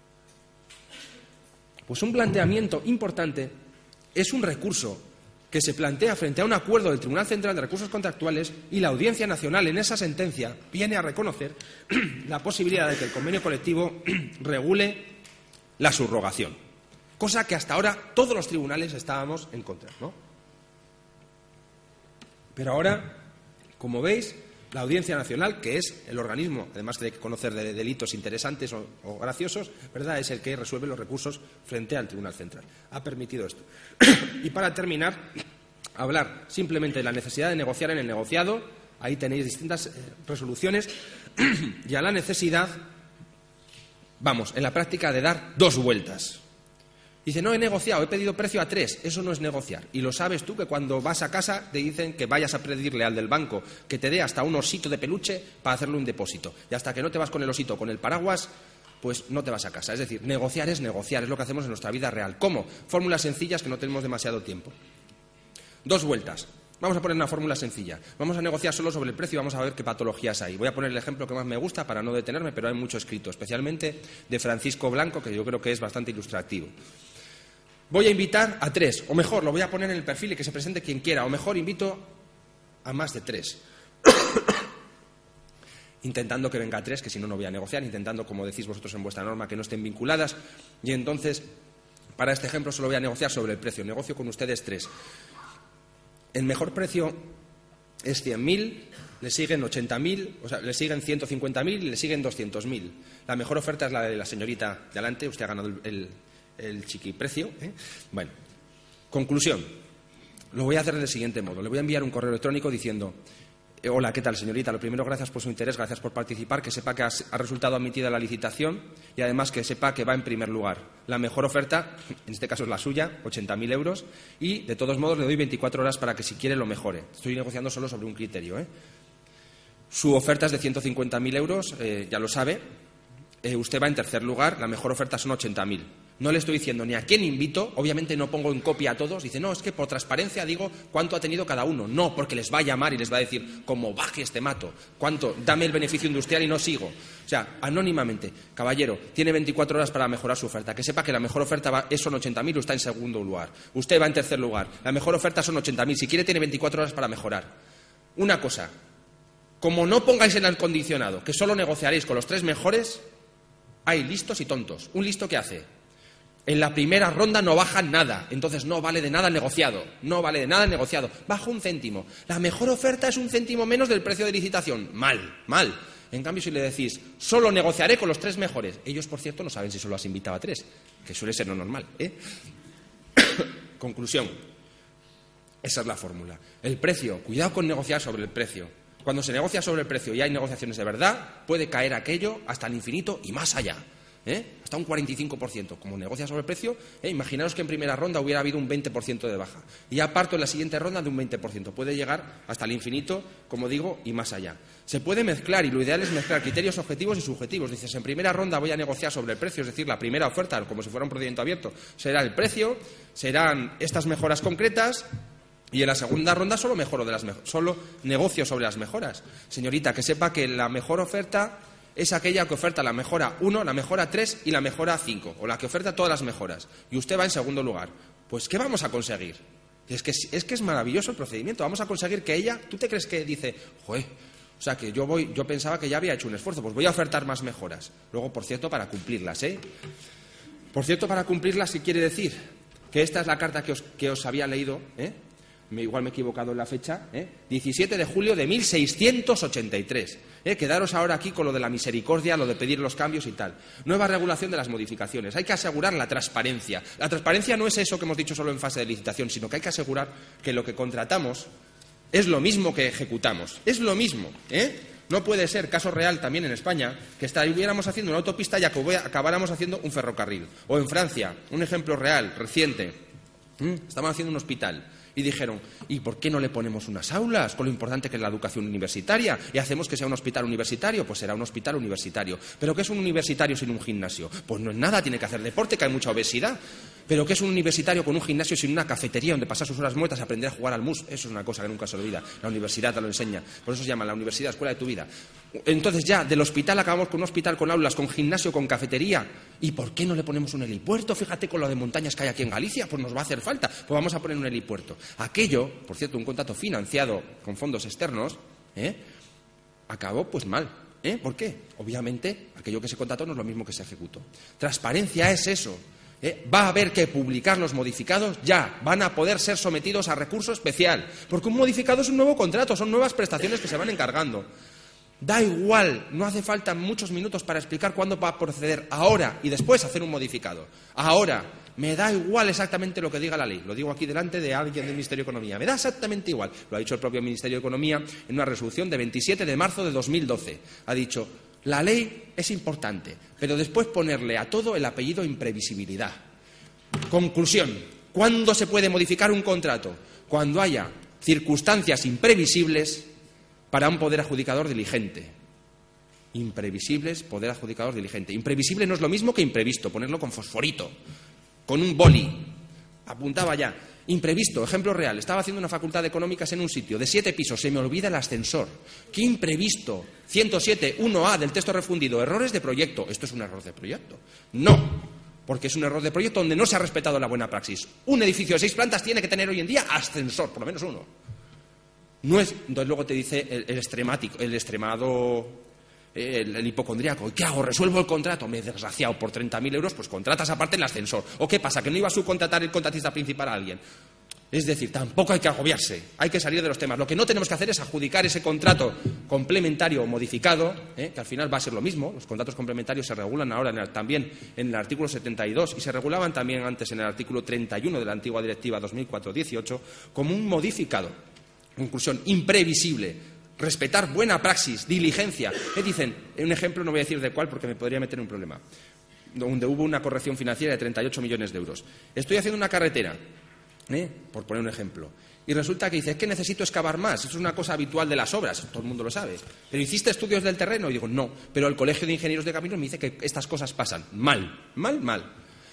pues un planteamiento importante es un recurso que se plantea frente a un acuerdo del Tribunal Central de Recursos Contractuales, y la Audiencia Nacional en esa sentencia viene a reconocer la posibilidad de que el convenio colectivo regule la subrogación, cosa que hasta ahora todos los tribunales estábamos en contra, ¿no? Pero ahora, como veis, la Audiencia Nacional, que es el organismo, además de conocer de delitos interesantes o, o graciosos, ¿verdad?, es el que resuelve los recursos frente al Tribunal Central. Ha permitido esto. Y para terminar, hablar simplemente de la necesidad de negociar en el negociado. Ahí tenéis distintas eh, resoluciones. Y a la necesidad, vamos, en la práctica, de dar dos vueltas. Dice, no he negociado, he pedido precio a tres. Eso no es negociar. Y lo sabes tú, que cuando vas a casa te dicen que vayas a pedirle al del banco que te dé hasta un osito de peluche para hacerle un depósito. Y hasta que no te vas con el osito, con el paraguas, pues no te vas a casa. Es decir, negociar es negociar, es lo que hacemos en nuestra vida real. ¿Cómo? Fórmulas sencillas que no tenemos demasiado tiempo. Dos vueltas. Vamos a poner una fórmula sencilla. Vamos a negociar solo sobre el precio y vamos a ver qué patologías hay. Voy a poner el ejemplo que más me gusta para no detenerme, pero hay mucho escrito, especialmente de Francisco Blanco, que yo creo que es bastante ilustrativo. Voy a invitar a tres, o mejor, lo voy a poner en el perfil y que se presente quien quiera, o mejor invito a más de tres. Intentando que venga a tres, que si no, no voy a negociar, intentando, como decís vosotros en vuestra norma, que no estén vinculadas. Y entonces, para este ejemplo, solo voy a negociar sobre el precio. Negocio con ustedes tres. El mejor precio es cien mil, le siguen ochenta mil, o sea, le siguen ciento cincuenta mil y le siguen doscientos mil. La mejor oferta es la de la señorita de adelante, usted ha ganado el... el el chiquiprecio. ¿eh? Bueno, conclusión. Lo voy a hacer del siguiente modo. Le voy a enviar un correo electrónico diciendo: eh, hola, ¿qué tal, señorita? Lo primero, gracias por su interés, gracias por participar, que sepa que ha, ha resultado admitida la licitación y además que sepa que va en primer lugar. La mejor oferta, en este caso es la suya, ochenta mil euros, y de todos modos le doy veinticuatro horas para que si quiere lo mejore. Estoy negociando solo sobre un criterio. ¿eh? Su oferta es de ciento cincuenta mil euros, eh, ya lo sabe. Eh, usted va en tercer lugar, la mejor oferta son ochenta mil. No le estoy diciendo ni a quién invito, obviamente no pongo en copia a todos. Dice, no, es que por transparencia digo cuánto ha tenido cada uno. No, porque les va a llamar y les va a decir, como baje este mato, cuánto, dame el beneficio industrial y no sigo. O sea, anónimamente, caballero, tiene veinticuatro horas para mejorar su oferta. Que sepa que la mejor oferta va, son ochenta mil, está en segundo lugar. Usted va en tercer lugar. La mejor oferta son ochenta mil. Si quiere, tiene veinticuatro horas para mejorar. Una cosa, como no pongáis en el condicionado que solo negociaréis con los tres mejores, hay listos y tontos. ¿Un listo qué hace? En la primera ronda no baja nada, entonces no vale de nada el negociado, no vale de nada el negociado, baja un céntimo. La mejor oferta es un céntimo menos del precio de licitación, mal, mal. En cambio, si le decís, solo negociaré con los tres mejores, ellos, por cierto, no saben si solo has invitado a tres, que suele ser lo normal, ¿eh? Conclusión, esa es la fórmula. El precio, cuidado con negociar sobre el precio. Cuando se negocia sobre el precio y hay negociaciones de verdad, puede caer aquello hasta el infinito y más allá. ¿Eh? Hasta un cuarenta y cinco por ciento. Como negocia sobre el precio, ¿eh? Imaginaos que en primera ronda hubiera habido un veinte por ciento de baja. Y ya parto en la siguiente ronda de un veinte por ciento. Puede llegar hasta el infinito, como digo, y más allá. Se puede mezclar, y lo ideal es mezclar criterios objetivos y subjetivos. Dices, en primera ronda voy a negociar sobre el precio, es decir, la primera oferta, como si fuera un procedimiento abierto, será el precio, serán estas mejoras concretas. Y en la segunda ronda solo mejoro de las mejoras, solo negocio sobre las mejoras. Señorita, que sepa que la mejor oferta es aquella que oferta la mejora uno, la mejora tres y la mejora cinco, o la que oferta todas las mejoras. Y usted va en segundo lugar. Pues, ¿qué vamos a conseguir? Es que es, que es maravilloso el procedimiento. Vamos a conseguir que ella, ¿tú te crees que dice, joder, o sea, que yo voy, yo pensaba que ya había hecho un esfuerzo, pues voy a ofertar más mejoras? Luego, por cierto, para cumplirlas, ¿eh? Por cierto, para cumplirlas, ¿qué quiere decir? Que esta es la carta que os, que os había leído, ¿eh? Igual me he equivocado en la fecha, ¿eh? diecisiete de julio de mil seiscientos ochenta y tres. ¿eh? Quedaros ahora aquí con lo de la misericordia, lo de pedir los cambios y tal. Nueva regulación de las modificaciones. Hay que asegurar la transparencia. La transparencia no es eso que hemos dicho solo en fase de licitación, sino que hay que asegurar que lo que contratamos es lo mismo que ejecutamos. Es lo mismo, ¿eh? No puede ser, caso real también en España, que estuviéramos haciendo una autopista y acabáramos haciendo un ferrocarril. O en Francia, un ejemplo real, reciente. ¿Mm? Estaban haciendo un hospital. Y dijeron, ¿y por qué no le ponemos unas aulas con lo importante que es la educación universitaria? Y hacemos que sea un hospital universitario, pues será un hospital universitario. ¿Pero qué es un universitario sin un gimnasio? Pues no es nada, tiene que hacer deporte, que hay mucha obesidad. ¿Pero qué es un universitario con un gimnasio sin una cafetería donde pasar sus horas muertas a aprender a jugar al mus? Eso es una cosa que nunca se olvida. La universidad te lo enseña. Por eso se llama la universidad, escuela de tu vida. Entonces ya, del hospital acabamos con un hospital con aulas, con gimnasio, con cafetería. ¿Y por qué no le ponemos un helipuerto? Fíjate con lo de montañas que hay aquí en Galicia, pues nos va a hacer falta. Pues vamos a poner un helipuerto. Aquello, por cierto, un contrato financiado con fondos externos, ¿eh? acabó pues mal. ¿Eh? ¿Por qué? Obviamente, aquello que se contrató no es lo mismo que se ejecutó. Transparencia es eso. ¿Eh? Va a haber que publicar los modificados ya, van a poder ser sometidos a recurso especial, porque un modificado es un nuevo contrato, son nuevas prestaciones que se van encargando. Da igual, no hace falta muchos minutos para explicar cuándo va a proceder, ahora y después hacer un modificado. Ahora, me da igual exactamente lo que diga la ley, lo digo aquí delante de alguien del Ministerio de Economía, me da exactamente igual, lo ha dicho el propio Ministerio de Economía en una resolución de veintisiete de marzo de dos mil doce, ha dicho, la ley es importante, pero después ponerle a todo el apellido imprevisibilidad. Conclusión. ¿Cuándo se puede modificar un contrato? Cuando haya circunstancias imprevisibles para un poder adjudicador diligente. Imprevisibles, poder adjudicador diligente. Imprevisible no es lo mismo que imprevisto, ponerlo con fosforito, con un boli. Apuntaba ya. Imprevisto, ejemplo real. Estaba haciendo una facultad de económicas en un sitio de siete pisos, se me olvida el ascensor. ¡Qué imprevisto! ciento siete, uno A del texto refundido, errores de proyecto. ¿Esto es un error de proyecto? No, porque es un error de proyecto donde no se ha respetado la buena praxis. Un edificio de seis plantas tiene que tener hoy en día ascensor, por lo menos uno. No es, entonces luego te dice el, el extremático, el extremado, el, el hipocondríaco. ¿Qué hago? ¿Resuelvo el contrato? Me he desgraciado por treinta mil euros, pues contratas aparte el ascensor. ¿O qué pasa? ¿Que no iba a subcontratar el contratista principal a alguien? Es decir, tampoco hay que agobiarse, hay que salir de los temas. Lo que no tenemos que hacer es adjudicar ese contrato complementario modificado, ¿eh? que al final va a ser lo mismo. Los contratos complementarios se regulan ahora en el, también en el artículo setenta y dos y se regulaban también antes en el artículo treinta y uno de la antigua Directiva dos mil cuatro dieciocho como un modificado. Conclusión, imprevisible. Respetar buena praxis, diligencia. ¿Qué dicen? Un ejemplo, no voy a decir de cuál porque me podría meter en un problema. Donde hubo una corrección financiera de treinta y ocho millones de euros. Estoy haciendo una carretera. ¿Eh? Por poner un ejemplo. Y resulta que dice, es que necesito excavar más. Eso es una cosa habitual de las obras, todo el mundo lo sabe. ¿Pero hiciste estudios del terreno? Y digo, no. Pero el Colegio de Ingenieros de Caminos me dice que estas cosas pasan. Mal, mal, mal.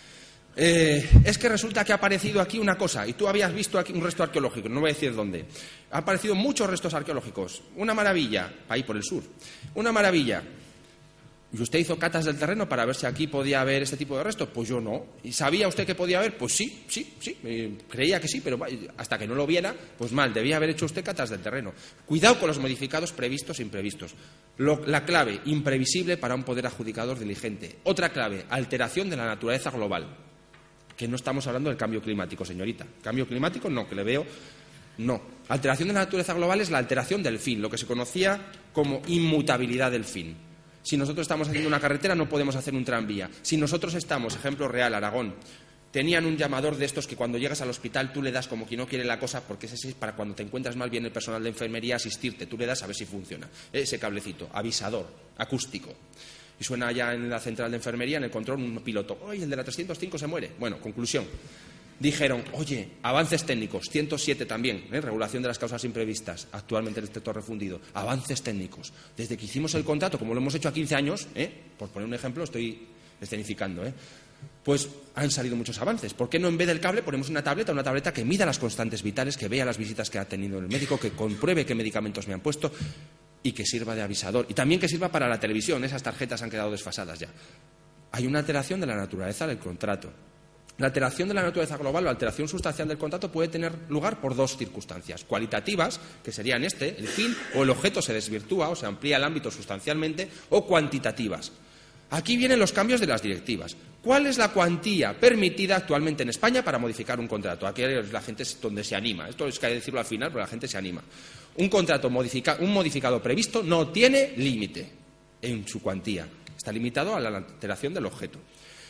Eh, es que resulta que ha aparecido aquí una cosa, y tú habías visto aquí un resto arqueológico, no voy a decir dónde. Ha aparecido muchos restos arqueológicos. Una maravilla, ahí por el sur. Una maravilla. ¿Y usted hizo catas del terreno para ver si aquí podía haber este tipo de restos? Pues yo no. ¿Y sabía usted que podía haber? Pues sí, sí, sí. Eh, creía que sí, pero hasta que no lo viera, pues mal. Debía haber hecho usted catas del terreno. Cuidado con los modificados previstos e imprevistos. Lo, la clave, imprevisible para un poder adjudicador diligente. Otra clave, alteración de la naturaleza global. Que no estamos hablando del cambio climático, señorita. Cambio climático, no, que le veo... No. Alteración de la naturaleza global es la alteración del fin, lo que se conocía como inmutabilidad del fin. Si nosotros estamos haciendo una carretera, no podemos hacer un tranvía. Si nosotros estamos, ejemplo real, Aragón, tenían un llamador de estos que cuando llegas al hospital tú le das como quien no quiere la cosa, porque ese es para cuando te encuentras mal bien el personal de enfermería asistirte. Tú le das a ver si funciona. Ese cablecito, avisador, acústico. Y suena ya en la central de enfermería, en el control, un piloto. ¡Oye, el de la trescientos cinco se muere! Bueno, conclusión. Dijeron, oye, avances técnicos, ciento siete también, ¿eh? Regulación de las causas imprevistas, actualmente en el sector refundido, avances técnicos. Desde que hicimos el contrato, como lo hemos hecho a quince años, ¿eh? Por poner un ejemplo, estoy escenificando, ¿eh? Pues han salido muchos avances. ¿Por qué no en vez del cable ponemos una tableta, una tableta que mida las constantes vitales, que vea las visitas que ha tenido el médico, que compruebe qué medicamentos me han puesto y que sirva de avisador? Y también que sirva para la televisión, esas tarjetas han quedado desfasadas ya. Hay una alteración de la naturaleza del contrato. La alteración de la naturaleza global o alteración sustancial del contrato puede tener lugar por dos circunstancias. Cualitativas, que serían este, el fin o el objeto se desvirtúa o se amplía el ámbito sustancialmente, o cuantitativas. Aquí vienen los cambios de las directivas. ¿Cuál es la cuantía permitida actualmente en España para modificar un contrato? Aquí la gente es donde se anima. Esto es que hay que decirlo al final, pero la gente se anima. Un contrato modifica, un modificado previsto no tiene límite en su cuantía. Está limitado a la alteración del objeto.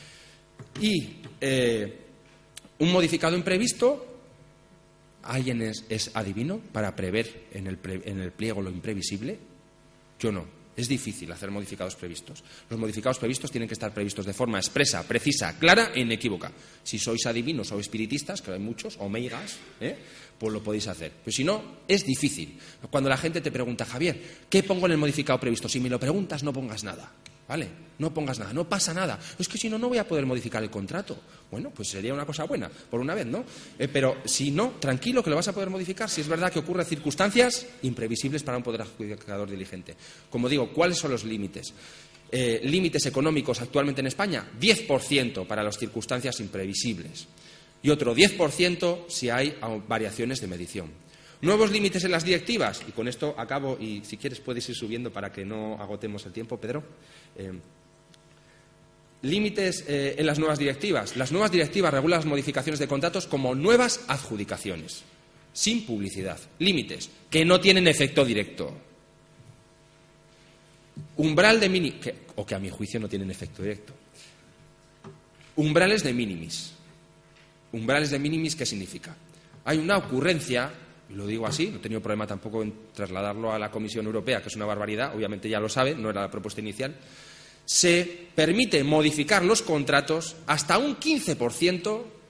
Y eh, un modificado imprevisto, ¿alguien es, es adivino para prever en el, pre, en el pliego lo imprevisible? Yo no. Es difícil hacer modificados previstos. Los modificados previstos tienen que estar previstos de forma expresa, precisa, clara e inequívoca. Si sois adivinos o espiritistas, que hay muchos, o meigas, ¿eh? pues lo podéis hacer. Pero si no, es difícil. Cuando la gente te pregunta, Javier, ¿qué pongo en el modificado previsto? Si me lo preguntas, no pongas nada. ¿Vale? No pongas nada, no pasa nada. Es que si no, no voy a poder modificar el contrato. Bueno, pues sería una cosa buena, por una vez, ¿no? Eh, pero si no, tranquilo que lo vas a poder modificar si es verdad que ocurren circunstancias imprevisibles para un poder adjudicador diligente. Como digo, ¿cuáles son los límites? Eh, límites económicos actualmente en España, diez por ciento para las circunstancias imprevisibles. Y otro diez por ciento si hay variaciones de medición. Nuevos límites en las directivas, y con esto acabo, y si quieres puedes ir subiendo para que no agotemos el tiempo, Pedro. Eh, límites eh, en las nuevas directivas. Las nuevas directivas regulan las modificaciones de contratos como nuevas adjudicaciones, sin publicidad. Límites que no tienen efecto directo. Umbral de mini... Que, o que a mi juicio no tienen efecto directo. Umbrales de minimis. Umbrales de minimis, ¿qué significa? Hay una ocurrencia... Y lo digo así, no he tenido problema tampoco en trasladarlo a la Comisión Europea, que es una barbaridad, obviamente ya lo sabe, no era la propuesta inicial. Se permite modificar los contratos hasta un quince por ciento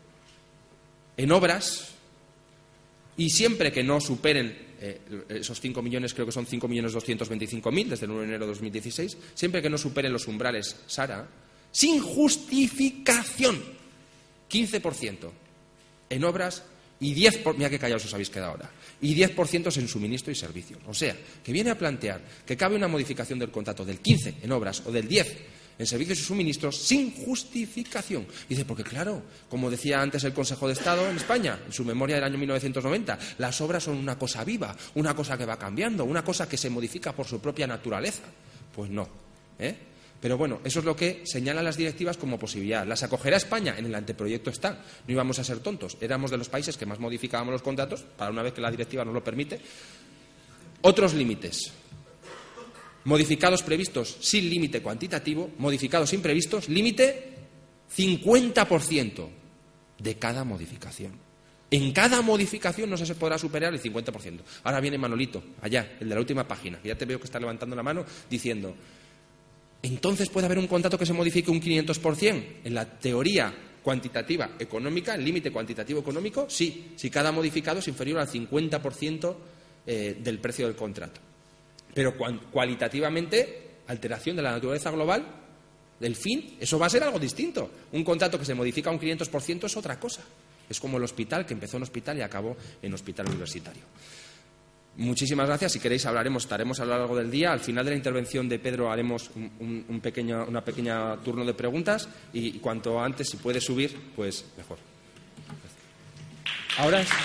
en obras, y siempre que no superen eh, esos cinco millones, creo que son cinco millones doscientos veinticinco mil desde el uno de enero de dos mil dieciséis, siempre que no superen los umbrales Sara, sin justificación, quince por ciento en obras y diez por ciento, mira qué callados os habéis quedado ahora, y diez por ciento en suministro y servicios. O sea, que viene a plantear que cabe una modificación del contrato del quince en obras o del diez en servicios y suministros sin justificación. Y dice, porque claro, como decía antes el Consejo de Estado en España, en su memoria del año mil novecientos noventa, las obras son una cosa viva, una cosa que va cambiando, una cosa que se modifica por su propia naturaleza. Pues no, ¿eh? Pero bueno, eso es lo que señalan las directivas como posibilidad. ¿Las acogerá España? En el anteproyecto está. No íbamos a ser tontos. Éramos de los países que más modificábamos los contratos, para una vez que la directiva nos lo permite. Otros límites. Modificados previstos sin límite cuantitativo, modificados imprevistos, límite cincuenta por ciento de cada modificación. En cada modificación no se podrá superar el cincuenta por ciento. Ahora viene Manolito, allá, el de la última página, que ya te veo que está levantando la mano, diciendo, ¿entonces puede haber un contrato que se modifique un quinientos por ciento? En la teoría cuantitativa económica, el límite cuantitativo económico, sí, si cada modificado es inferior al cincuenta por ciento eh, del precio del contrato. Pero cualitativamente, alteración de la naturaleza global, del fin, eso va a ser algo distinto. Un contrato que se modifica un quinientos por ciento es otra cosa. Es como el hospital, que empezó en hospital y acabó en hospital universitario. Muchísimas gracias. Si queréis hablaremos, estaremos a lo largo del día. Al final de la intervención de Pedro haremos un, un, un pequeño, una pequeña turno de preguntas y, y cuanto antes, si puede subir, pues mejor. Ahora es...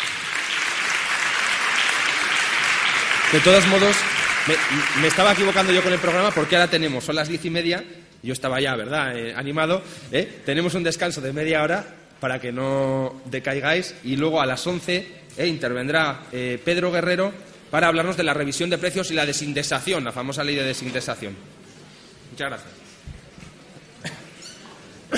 De todos modos, me, me estaba equivocando yo con el programa porque ahora tenemos, son las diez y media, yo estaba ya, ¿verdad?, eh, animado, ¿eh? Tenemos un descanso de media hora para que no decaigáis y luego a las once eh, intervendrá eh, Pedro Guerrero para hablarnos de la revisión de precios y la desindexación, la famosa ley de desindexación. Muchas gracias.